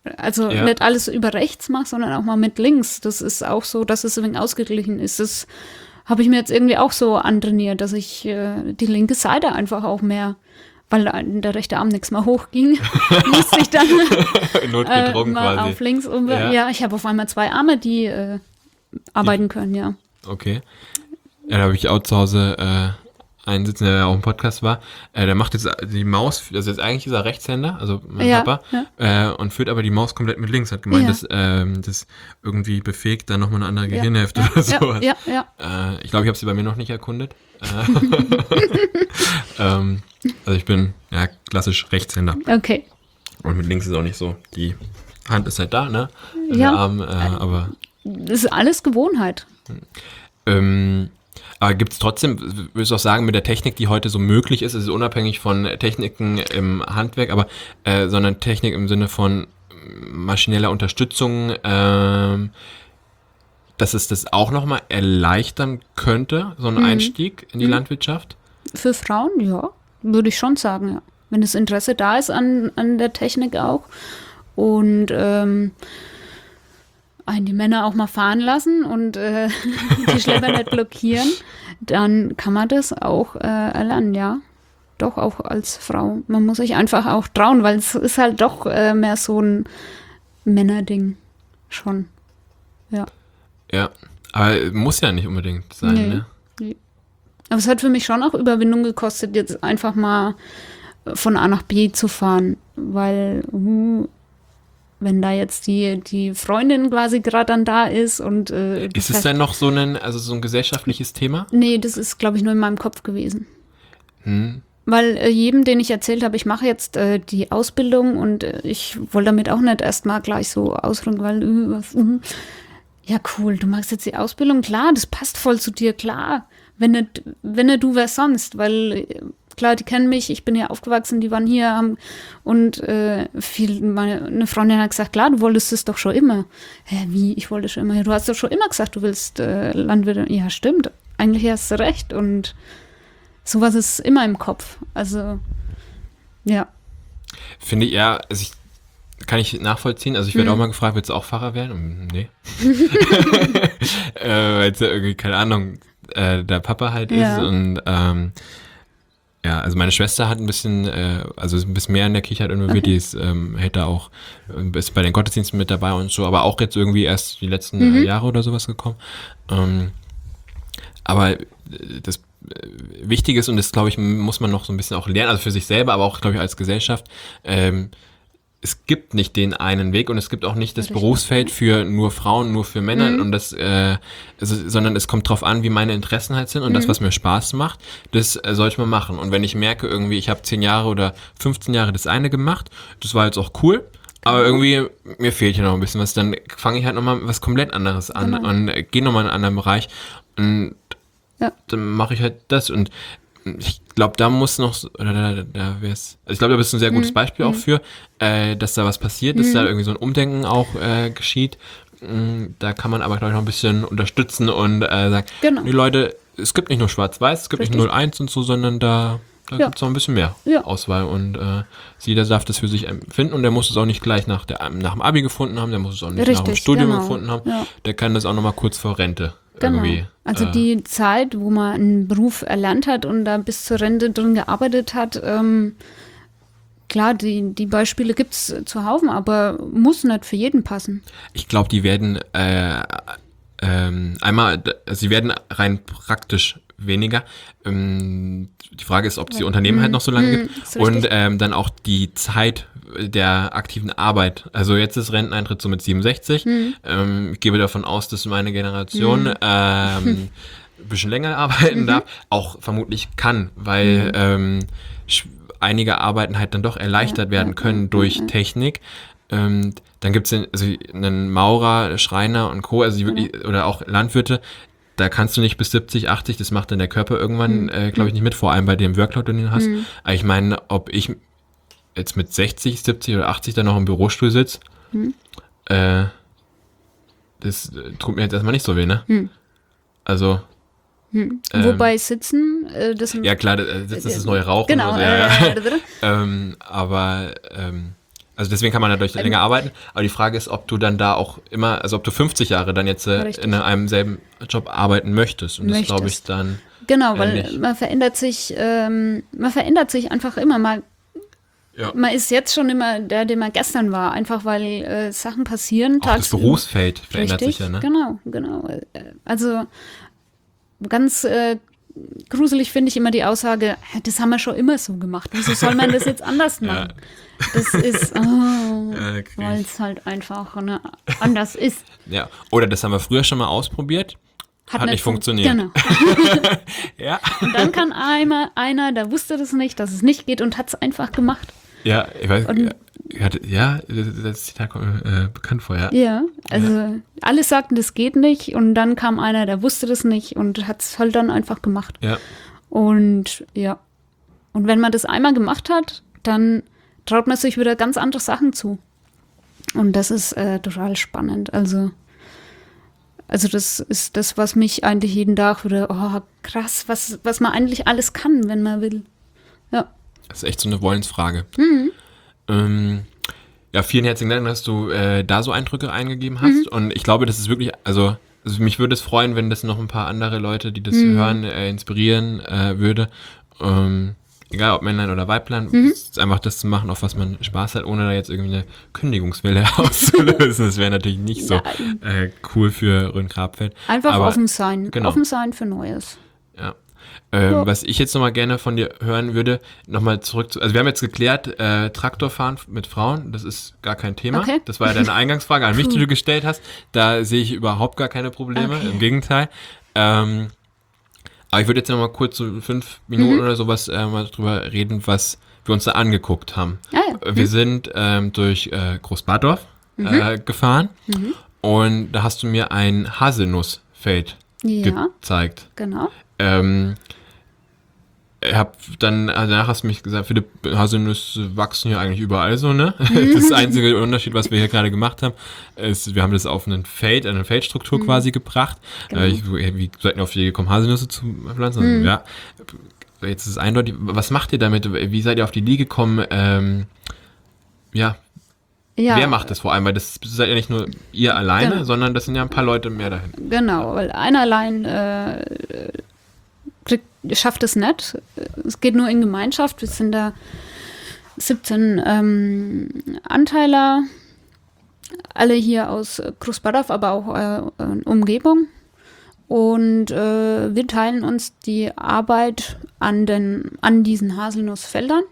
Also Ja. nicht alles über rechts mache, sondern auch mal mit links. Das ist auch so, dass es ein wenig ausgeglichen ist. Das habe ich mir jetzt irgendwie auch so antrainiert, dass ich äh, die linke Seite einfach auch mehr, weil der rechte Arm nichts mehr hochging, musste ich dann äh, Notgedrungen mal quasi. auf links um. Ja. Ja, ich habe auf einmal zwei Arme, die äh, arbeiten können, ja. Okay. Ja, da habe ich auch zu Hause äh, einen sitzen, der ja auch im Podcast war. Äh, der macht jetzt die Maus, also jetzt eigentlich ist er Rechtshänder, also mein Ja, Papa, äh, und führt aber die Maus komplett mit links. Hat gemeint, Ja. dass ähm, das irgendwie befähigt dann nochmal eine andere Ja, Gehirnhälfte ja, oder sowas. Ja, ja, Äh, ich glaube, ich habe sie bei mir noch nicht erkundet. Äh, ähm, also ich bin ja klassisch Rechtshänder. ja. Okay. Und mit links ist auch nicht so. Die Hand ist halt da, ne? Ja. Der Arm, äh, aber Das ist alles Gewohnheit. Ähm, aber gibt es trotzdem, würdest du auch sagen, mit der Technik, die heute so möglich ist, es ist unabhängig von Techniken im Handwerk, aber äh, sondern Technik im Sinne von maschineller Unterstützung, ähm, dass es das auch nochmal erleichtern könnte, so ein Mhm. Einstieg in die Mhm. Landwirtschaft? Für Frauen, ja, würde ich schon sagen, ja. Wenn das Interesse da ist an, an der Technik auch und ähm, einen die Männer auch mal fahren lassen und äh, die Schlepper nicht blockieren, dann kann man das auch äh, erlernen, ja. Doch, auch als Frau. Man muss sich einfach auch trauen, weil es ist halt doch äh, mehr so ein Männerding schon. Ja. Ja, aber muss ja nicht unbedingt sein, Nee. ne? Nee. Aber es hat für mich schon auch Überwindung gekostet, jetzt einfach mal von A nach B zu fahren, weil uh, wenn da jetzt die, die Freundin quasi gerade dann da ist und äh, du Ist es fährst- denn noch so ein, also so ein gesellschaftliches Thema? Nee, das ist, glaube ich, nur in meinem Kopf gewesen. Hm. Weil äh, jedem, den ich erzählt habe, ich mache jetzt äh, die Ausbildung und äh, ich wollte damit auch nicht erstmal gleich so ausrücken, weil, äh, was, äh, ja cool, du machst jetzt die Ausbildung, klar, das passt voll zu dir, klar. Wenn nicht, wenn nicht du, wer sonst, weil äh, klar, die kennen mich, ich bin ja aufgewachsen, die waren hier haben, und äh, viel, meine, eine Freundin hat gesagt, klar, du wolltest es doch schon immer. Hä, wie, ich wollte schon immer, ja, du hast doch schon immer gesagt, du willst äh, Landwirtin. Ja, stimmt, eigentlich hast du recht und sowas ist immer im Kopf. Also, ja. Finde ich, ja, also ich, kann ich nachvollziehen. Also ich werde Mhm. auch mal gefragt, willst du auch Pfarrer werden? Hm, Nee. äh, weil es ja irgendwie, keine Ahnung, äh, der Papa halt Ja. ist und ähm, ja, also meine Schwester hat ein bisschen, äh, also ist ein bisschen mehr in der Kirche halt involviert, Okay. die ist, ähm, hält da auch, äh, ist bei den Gottesdiensten mit dabei und so, aber auch jetzt irgendwie erst die letzten Mhm. äh, Jahre oder sowas gekommen. Ähm, aber äh, das äh, Wichtige ist, und das glaube ich, muss man noch so ein bisschen auch lernen, also für sich selber, aber auch, glaube ich, als Gesellschaft, ähm, es gibt nicht den einen Weg und es gibt auch nicht das Richtig. Berufsfeld für nur Frauen, nur für Männer Mhm. und das, äh, also, sondern es kommt drauf an, wie meine Interessen halt sind und das, Mhm. was mir Spaß macht, das äh, soll ich mal machen. Und wenn ich merke irgendwie, ich habe zehn Jahre oder fünfzehn Jahre das eine gemacht, das war jetzt auch cool, aber irgendwie, mir fehlt hier noch ein bisschen was, dann fange ich halt nochmal was komplett anderes an Genau. und äh, gehe nochmal in einen anderen Bereich und Ja. dann mache ich halt das und ich glaube, da muss noch, so- oder da, da, da wär's, also ich glaube, da bist du ein sehr gutes Mhm. Beispiel auch Mhm. für, äh, dass da was passiert, dass Mhm. da irgendwie so ein Umdenken auch äh, geschieht. Mm, Da kann man aber, glaube ich, noch ein bisschen unterstützen und äh, sagen, Genau. die Leute, es gibt nicht nur Schwarz-Weiß, es gibt Richtig. nicht null eins und so, sondern da, da Ja. gibt es noch ein bisschen mehr Ja. Auswahl und äh, jeder darf das für sich empfinden und der muss es auch nicht gleich nach, der, nach dem Abi gefunden haben, der muss es auch nicht nach dem Richtig, Studium genau. gefunden haben, Ja. der kann das auch nochmal kurz vor Rente Genau. irgendwie. Also äh, die Zeit, wo man einen Beruf erlernt hat und da bis zur Rente drin gearbeitet hat, ähm, klar, die, die Beispiele gibt es zuhaufen, aber muss nicht für jeden passen. Ich glaube, die werden äh, ähm, einmal, d- sie werden rein praktisch weniger. Ähm, die Frage ist, ob sie Unternehmen halt noch so lange Mhm, gibt ist und richtig. ähm, dann auch die Zeit der aktiven Arbeit. Also jetzt ist Renteneintritt so mit siebenundsechzig. Mhm. Ähm, ich gebe davon aus, dass meine Generation ähm, ein bisschen länger arbeiten darf, auch vermutlich kann, weil Mhm. ähm, sch- einige Arbeiten halt dann doch erleichtert Ja, werden ja, können ja, durch ja. Technik. Ähm, dann gibt es also einen Maurer, Schreiner und Co., also die wirklich, oder auch Landwirte, da kannst du nicht bis siebzig, achtzig, das macht dann der Körper irgendwann, Mhm. äh, glaube ich, nicht mit, vor allem bei dem Workload, den du hast. Mhm. Aber ich meine, ob ich jetzt mit sechzig, siebzig oder achtzig dann noch im Bürostuhl sitze, Mhm. äh, das äh, tut mir jetzt erstmal nicht so weh, ne? Mhm. Also, Hm. Ähm, Wobei Sitzen, äh, das ja klar, das, das ist das neue Rauchen. Genau, Also, ja, ja. äh, ähm, aber ähm, Also deswegen kann man dadurch Ähm, länger arbeiten. Aber die Frage ist, ob du dann da auch immer, also ob du fünfzig Jahre dann jetzt äh, Richtig. in einem selben Job arbeiten möchtest. Und das glaube ich Möchtest. dann Genau, äh, weil nicht. man verändert sich, ähm, man verändert sich einfach immer. Man, Ja. man ist jetzt schon immer der, der man gestern war, einfach weil äh, Sachen passieren. Auch das tagsüber. Berufsfeld verändert Richtig, sich ja, ne? genau, genau. Äh, Also ganz äh, gruselig finde ich immer die Aussage, das haben wir schon immer so gemacht. Wieso soll man das jetzt anders machen? Das ist, oh, Ja, krieg ich. weil es halt einfach ne, anders ist. Ja. Oder das haben wir früher schon mal ausprobiert. Hat, nicht fun- funktioniert. Genau. Ja. Und dann kann einmal einer, der wusste das nicht, dass es nicht geht und hat es einfach gemacht. Ja, ich weiß, Und- ja, ja, das Zitat kommt mir äh, bekannt vor, ja. Ja, also alle sagten, das geht nicht und dann kam einer, der wusste das nicht und hat es halt dann einfach gemacht. Ja. Und ja, und wenn man das einmal gemacht hat, dann traut man sich wieder ganz andere Sachen zu. Und das ist äh, total spannend. Also, also das ist das, was mich eigentlich jeden Tag wieder, oh krass, was, was man eigentlich alles kann, wenn man will. Ja. Das ist echt so eine Wollensfrage. Mhm. Ähm, ja, vielen herzlichen Dank, dass du äh, da so Eindrücke eingegeben hast. Mhm. Und ich glaube, das ist wirklich, also, also mich würde es freuen, wenn das noch ein paar andere Leute, die das Mhm. hören, äh, inspirieren äh, würde. Ähm, egal ob Männlein oder Weiblein, Mhm. ist einfach das zu machen, auf was man Spaß hat, ohne da jetzt irgendwie eine Kündigungswelle auszulösen. Das wäre natürlich nicht so äh, cool für Rhön-Grabfeld. Einfach Aber, offen sein. genau. Offen sein für Neues. Ja. Ähm, Ja. Was ich jetzt nochmal gerne von dir hören würde, nochmal zurück zu, also wir haben jetzt geklärt, äh, Traktorfahren mit Frauen, das ist gar kein Thema. Okay. Das war ja deine Eingangsfrage an mich, die du gestellt hast. Da sehe ich überhaupt gar keine Probleme, Okay. im Gegenteil. Ähm, aber ich würde jetzt nochmal kurz so fünf Minuten Mhm. oder sowas äh, mal drüber reden, was wir uns da angeguckt haben. Ah, ja. Wir sind ähm, durch äh, Großbadorf Mhm. äh, gefahren und da hast du mir ein Haselnussfeld Ja, gezeigt. genau. Ähm, ich hab dann, also danach hast du mich gesagt, Philipp, Haselnüsse wachsen hier eigentlich überall so, ne? Das einzige Unterschied, was wir hier gerade gemacht haben, ist, wir haben das auf einen Feld, eine Feldstruktur quasi gebracht. Genau. Äh, ich, wie seid ihr auf die Idee gekommen, Haselnüsse zu pflanzen? Ja. Jetzt ist es eindeutig. Was macht ihr damit? Wie seid ihr auf die Idee gekommen? Ähm, ja, Ja, wer macht das vor allem? Weil das seid ja nicht nur ihr alleine, Genau. sondern das sind ja ein paar Leute mehr dahin. Genau, weil einer allein äh, kriegt, schafft es nicht. Es geht nur in Gemeinschaft. Wir sind da siebzehn ähm, Anteiler, alle hier aus Großbadorf, aber auch äh, Umgebung. Und äh, wir teilen uns die Arbeit an, den, an diesen Haselnussfeldern.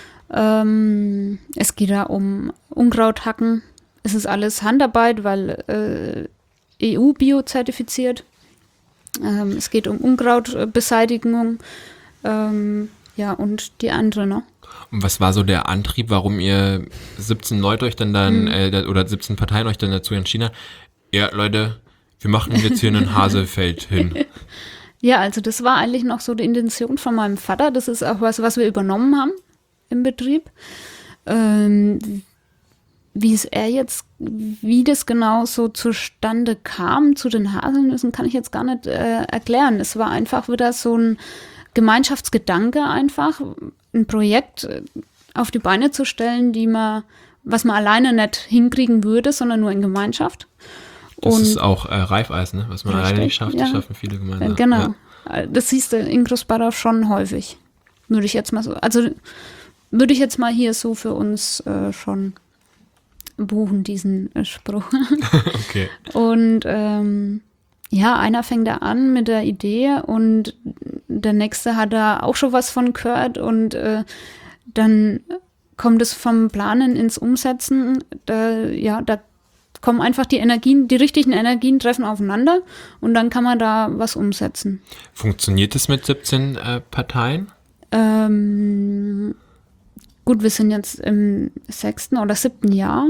Ähm, es geht da um Unkrauthacken. Es ist alles Handarbeit, weil äh, E U-Bio zertifiziert. Ähm, es geht um Unkrautbeseitigung. Ähm, ja, und die andere noch. Und was war so der Antrieb, warum ihr siebzehn Leute euch dann dann, Mhm. äh, da- oder siebzehn Parteien euch dann dazu entschieden habt, ja, Leute, wir machen jetzt hier einen Haselfeld hin. Ja, also das war eigentlich noch so die Intention von meinem Vater. Das ist auch was, was wir übernommen haben im Betrieb. Ähm, wie es er jetzt, wie das genau so zustande kam zu den Haselnüssen, kann ich jetzt gar nicht äh, erklären. Es war einfach wieder so ein Gemeinschaftsgedanke einfach, ein Projekt äh, auf die Beine zu stellen, die man, was man alleine nicht hinkriegen würde, sondern nur in Gemeinschaft. Das Und- ist auch äh, Reifeis, ne? Was man alleine Richtig, nicht schafft, ja. das schaffen viele gemeinsam. Äh, Genau. Ja. Das siehst du in Großbadorf schon häufig. Würde ich jetzt mal so, also würde ich jetzt mal hier so für uns äh, schon buchen, diesen äh, Spruch. Okay. Und ähm, ja, einer fängt da an mit der Idee und der nächste hat da auch schon was von gehört und äh, dann kommt es vom Planen ins Umsetzen. Da, ja, da kommen einfach die Energien, die richtigen Energien treffen aufeinander und dann kann man da was umsetzen. Funktioniert es mit siebzehn äh, Parteien? Ähm, gut, wir sind jetzt im sechsten oder siebten Jahr.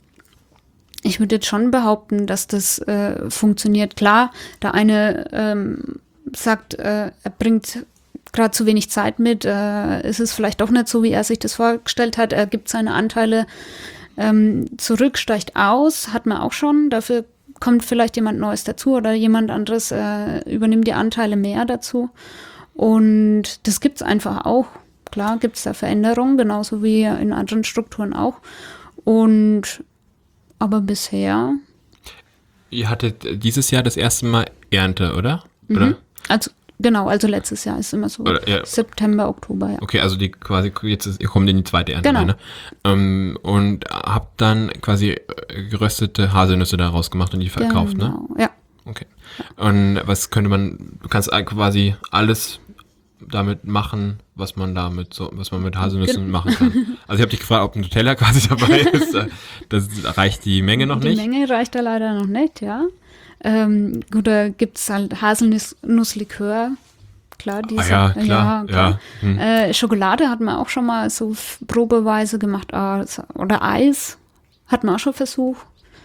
Ich würde jetzt schon behaupten, dass das äh, funktioniert. Klar, der eine ähm, sagt, äh, er bringt gerade zu wenig Zeit mit, äh, ist es vielleicht doch nicht so, wie er sich das vorgestellt hat. Er gibt seine Anteile ähm, zurück, steigt aus, hat man auch schon. Dafür kommt vielleicht jemand Neues dazu oder jemand anderes äh, übernimmt die Anteile mehr dazu. Und das gibt es einfach auch. Klar gibt es da Veränderungen, genauso wie in anderen Strukturen auch. Und aber bisher. Ihr hattet dieses Jahr das erste Mal Ernte, oder? Mhm. Oder? Also genau, also letztes Jahr ist immer so Oder, ja. September, Oktober, ja. Okay, also die quasi, jetzt ist, ihr kommt in die zweite Ernte Genau. rein, ne? Ähm, und habt dann quasi äh, geröstete Haselnüsse daraus gemacht und die verkauft, ne? Genau, ja. Okay. Und was könnte man, du kannst quasi alles damit machen, was man damit so, was man mit Haselnüssen Gen- machen kann. Also ich habe dich gefragt, ob ein Nutella quasi dabei ist. Das reicht die Menge noch Die nicht. Menge reicht da leider noch nicht, ja. Ähm, gut, da gibt es halt Haselnusslikör. Klar, diese, Ah ja, klar, ja. Hm. Äh, Schokolade hat man auch schon mal so f- probeweise gemacht. Ah, so- oder Eis hat man auch schon versucht.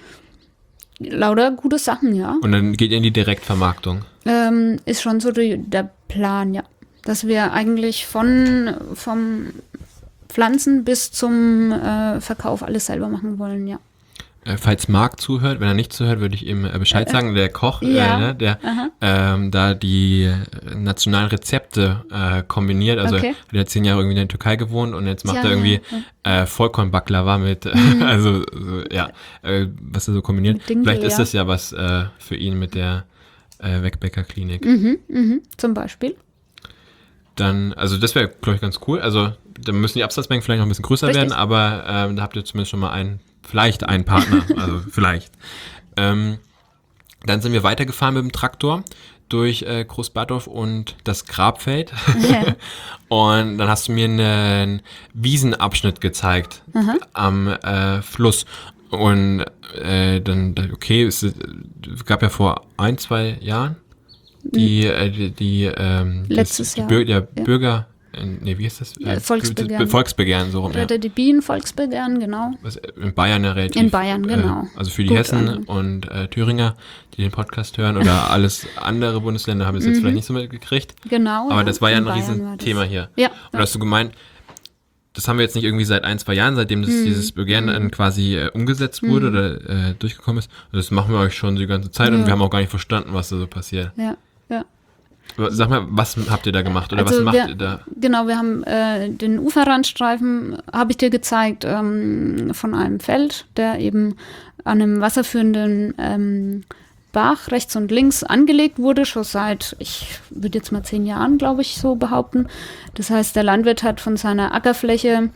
Lauter gute Sachen, ja. Und dann geht ihr in die Direktvermarktung. Ähm, ist schon so die, der Plan, ja. Dass wir eigentlich von vom Pflanzen bis zum äh, Verkauf alles selber machen wollen, ja. Äh, falls Marc zuhört, wenn er nicht zuhört, würde ich ihm äh, Bescheid sagen. Der Koch, ja. äh, ne, der Aha. ähm, da die äh, nationalen Rezepte äh, kombiniert. Also Okay. der hat zehn Jahre irgendwie in der Türkei gewohnt und jetzt macht Ja, er irgendwie ja, äh, Vollkornbaklava mit, äh, Mhm. also so, ja, äh, was er so kombiniert. Mit Dinkel, Vielleicht ist ja. das ja was äh, für ihn mit der äh, Wegbäcker-Klinik. Mhm, mhm, zum Beispiel. Dann, also das wäre, glaube ich, ganz cool. Also da müssen die Absatzmengen vielleicht noch ein bisschen größer Richtig. werden, aber ähm, da habt ihr zumindest schon mal einen, vielleicht einen Partner, also vielleicht. Ähm, dann sind wir weitergefahren mit dem Traktor durch äh, Großbadorf und das Grabfeld. Ja. Und dann hast du mir einen Wiesenabschnitt gezeigt Aha. am äh, Fluss. Und äh, dann, okay, es äh, gab ja vor ein, zwei Jahren die, äh, die, die ähm, Letztes das, die Jahr, Bür der ja. Bürger, äh, nee, wie ist das? Ja, Volksbegehren. Be- Volksbegehren, so rum, ja. Oder die Bienen Volksbegehren, genau. Was in Bayern ja relativ. In Bayern, genau. Äh, also für die Gut Hessen an. und äh, Thüringer, die den Podcast hören, oder alles andere Bundesländer haben es jetzt vielleicht nicht so mitgekriegt. Genau. Aber das war ja in ein Bayern war Riesenthema das. hier. Ja. Und hast du gemeint, das haben wir jetzt nicht irgendwie seit ein, zwei Jahren, seitdem das, dieses Begehren dann quasi äh, umgesetzt wurde oder äh, durchgekommen ist. Und das machen wir euch schon die ganze Zeit und Ja. wir haben auch gar nicht verstanden, was da so passiert. Ja, ja. Aber sag mal, was habt ihr da gemacht oder Also was macht wir, ihr da? Genau, wir haben äh, den Uferrandstreifen, habe ich dir gezeigt, ähm, von einem Feld, der eben an einem wasserführenden ähm, Bach rechts und links angelegt wurde, schon seit, ich würde jetzt mal zehn Jahren, glaube ich, so behaupten. Das heißt, der Landwirt hat von seiner Ackerfläche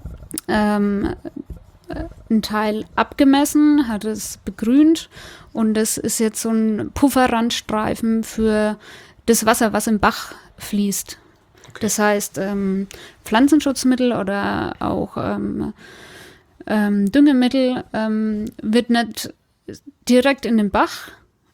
ähm, äh, einen Teil abgemessen, hat es begrünt und das ist jetzt so ein Pufferrandstreifen für das Wasser, was im Bach fließt. Okay. Das heißt, ähm, Pflanzenschutzmittel oder auch ähm, ähm, Düngemittel ähm, wird nicht direkt in den Bach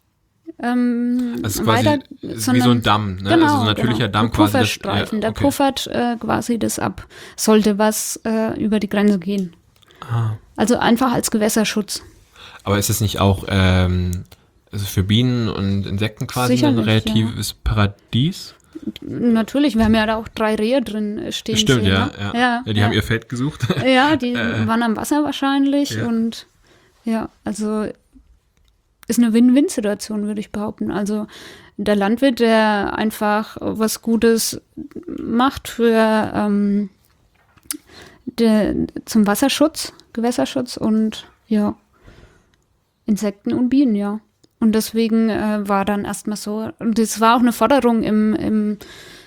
ähm, Das ist quasi weiter, ist wie so ein Damm, ne? Genau, also so ein natürlicher genau. Damm ein quasi. Das, Pufferstreifen, der okay. puffert äh, quasi das ab, sollte was äh, über die Grenze gehen. Ah. Also einfach als Gewässerschutz. Aber ist es nicht auch ähm, also für Bienen und Insekten quasi ein Sicherlich, relatives Paradies? Natürlich, wir haben ja da auch drei Rehe drin äh, stehen. Stimmt, sehen, ja, ne? ja. ja. ja. Die haben ihr Feld gesucht. Ja, die Äh, waren am Wasser wahrscheinlich ja. und ja, also ist eine Win-Win-Situation, würde ich behaupten. Also der Landwirt, der einfach was Gutes macht für ähm, der, zum Wasserschutz, Gewässerschutz und ja, Insekten und Bienen, ja. Und deswegen äh, war dann erstmal so, und das war auch eine Forderung im, im,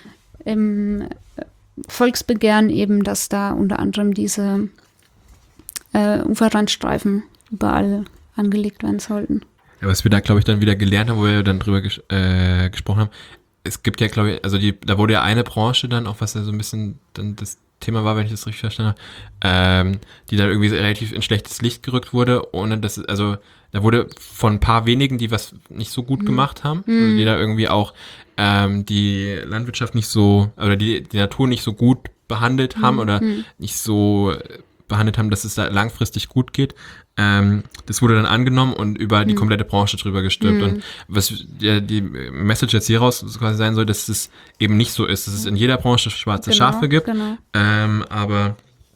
im Volksbegehren eben, dass da unter anderem diese äh, Uferrandstreifen überall angelegt werden sollten. Ja, was wir da, glaube ich, dann wieder gelernt haben, wo wir dann drüber ges äh, gesprochen haben, es gibt ja, glaube ich, also die, da wurde ja eine Branche dann, auch was ja so ein bisschen dann das Thema war, wenn ich das richtig verstanden habe, ähm, die da irgendwie relativ in schlechtes Licht gerückt wurde, ohne dass, also da wurde von ein paar wenigen, die was nicht so gut mhm. gemacht haben, Mhm. also die da irgendwie auch ähm, die Landwirtschaft nicht so, oder die, die Natur nicht so gut behandelt haben Mhm. oder nicht so behandelt haben, dass es da langfristig gut geht. Ähm, das wurde dann angenommen und über die komplette Branche drüber gestülpt. Mhm. Und was ja, die Message jetzt hieraus quasi sein soll, dass es eben nicht so ist, dass es in jeder Branche schwarze Genau, Schafe gibt. genau. Ähm, aber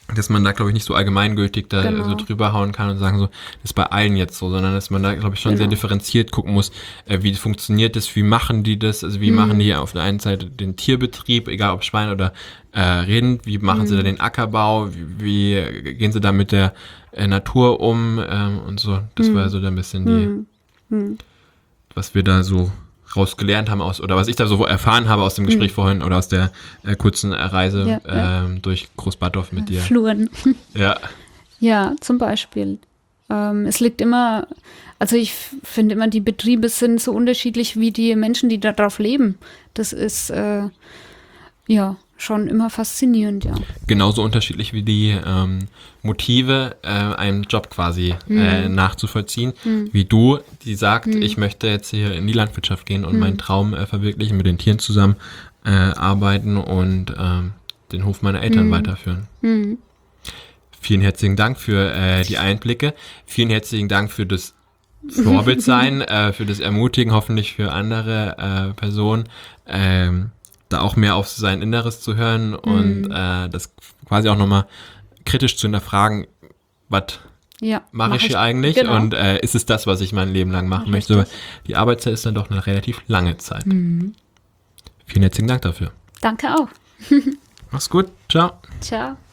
dass man da, glaube ich, nicht so allgemeingültig da Genau. so drüber hauen kann und sagen so, das ist bei allen jetzt so, sondern dass man da, glaube ich, schon Genau. sehr differenziert gucken muss, äh, wie funktioniert das, wie machen die das, also wie Mhm. machen die auf der einen Seite den Tierbetrieb, egal ob Schwein oder äh, Rind, wie machen sie da den Ackerbau, wie, wie gehen sie da mit der äh, Natur um ähm, und so. Das war so dann ein bisschen die, Mhm. Mhm. was wir da so rausgelernt haben aus, oder was ich da so erfahren habe aus dem Gespräch vorhin oder aus der äh, kurzen Reise Ja, ja. ähm, durch Großbadorf mit dir. Fluren. Ja. Ja, zum Beispiel. Ähm, es liegt immer, also ich f- finde immer, die Betriebe sind so unterschiedlich wie die Menschen, die darauf leben. Das ist äh, ja schon immer faszinierend, ja. Genauso unterschiedlich wie die ähm, Motive, äh, einen Job quasi äh, nachzuvollziehen, wie du, die sagt, ich möchte jetzt hier in die Landwirtschaft gehen und meinen Traum äh, verwirklichen, mit den Tieren zusammen äh, arbeiten und ähm, den Hof meiner Eltern weiterführen. Mhm. Vielen herzlichen Dank für äh, die Einblicke, vielen herzlichen Dank für das Vorbild sein, äh, für das Ermutigen, hoffentlich für andere äh, Personen, ähm, da auch mehr auf sein Inneres zu hören und äh, das quasi auch nochmal kritisch zu hinterfragen, was Ja, mache mach ich hier eigentlich genau. und äh, ist es das, was ich mein Leben lang machen möchte? Richtig. Weil die Arbeitszeit ist dann doch eine relativ lange Zeit. Vielen herzlichen Dank dafür. Danke auch. Mach's gut, ciao. Ciao.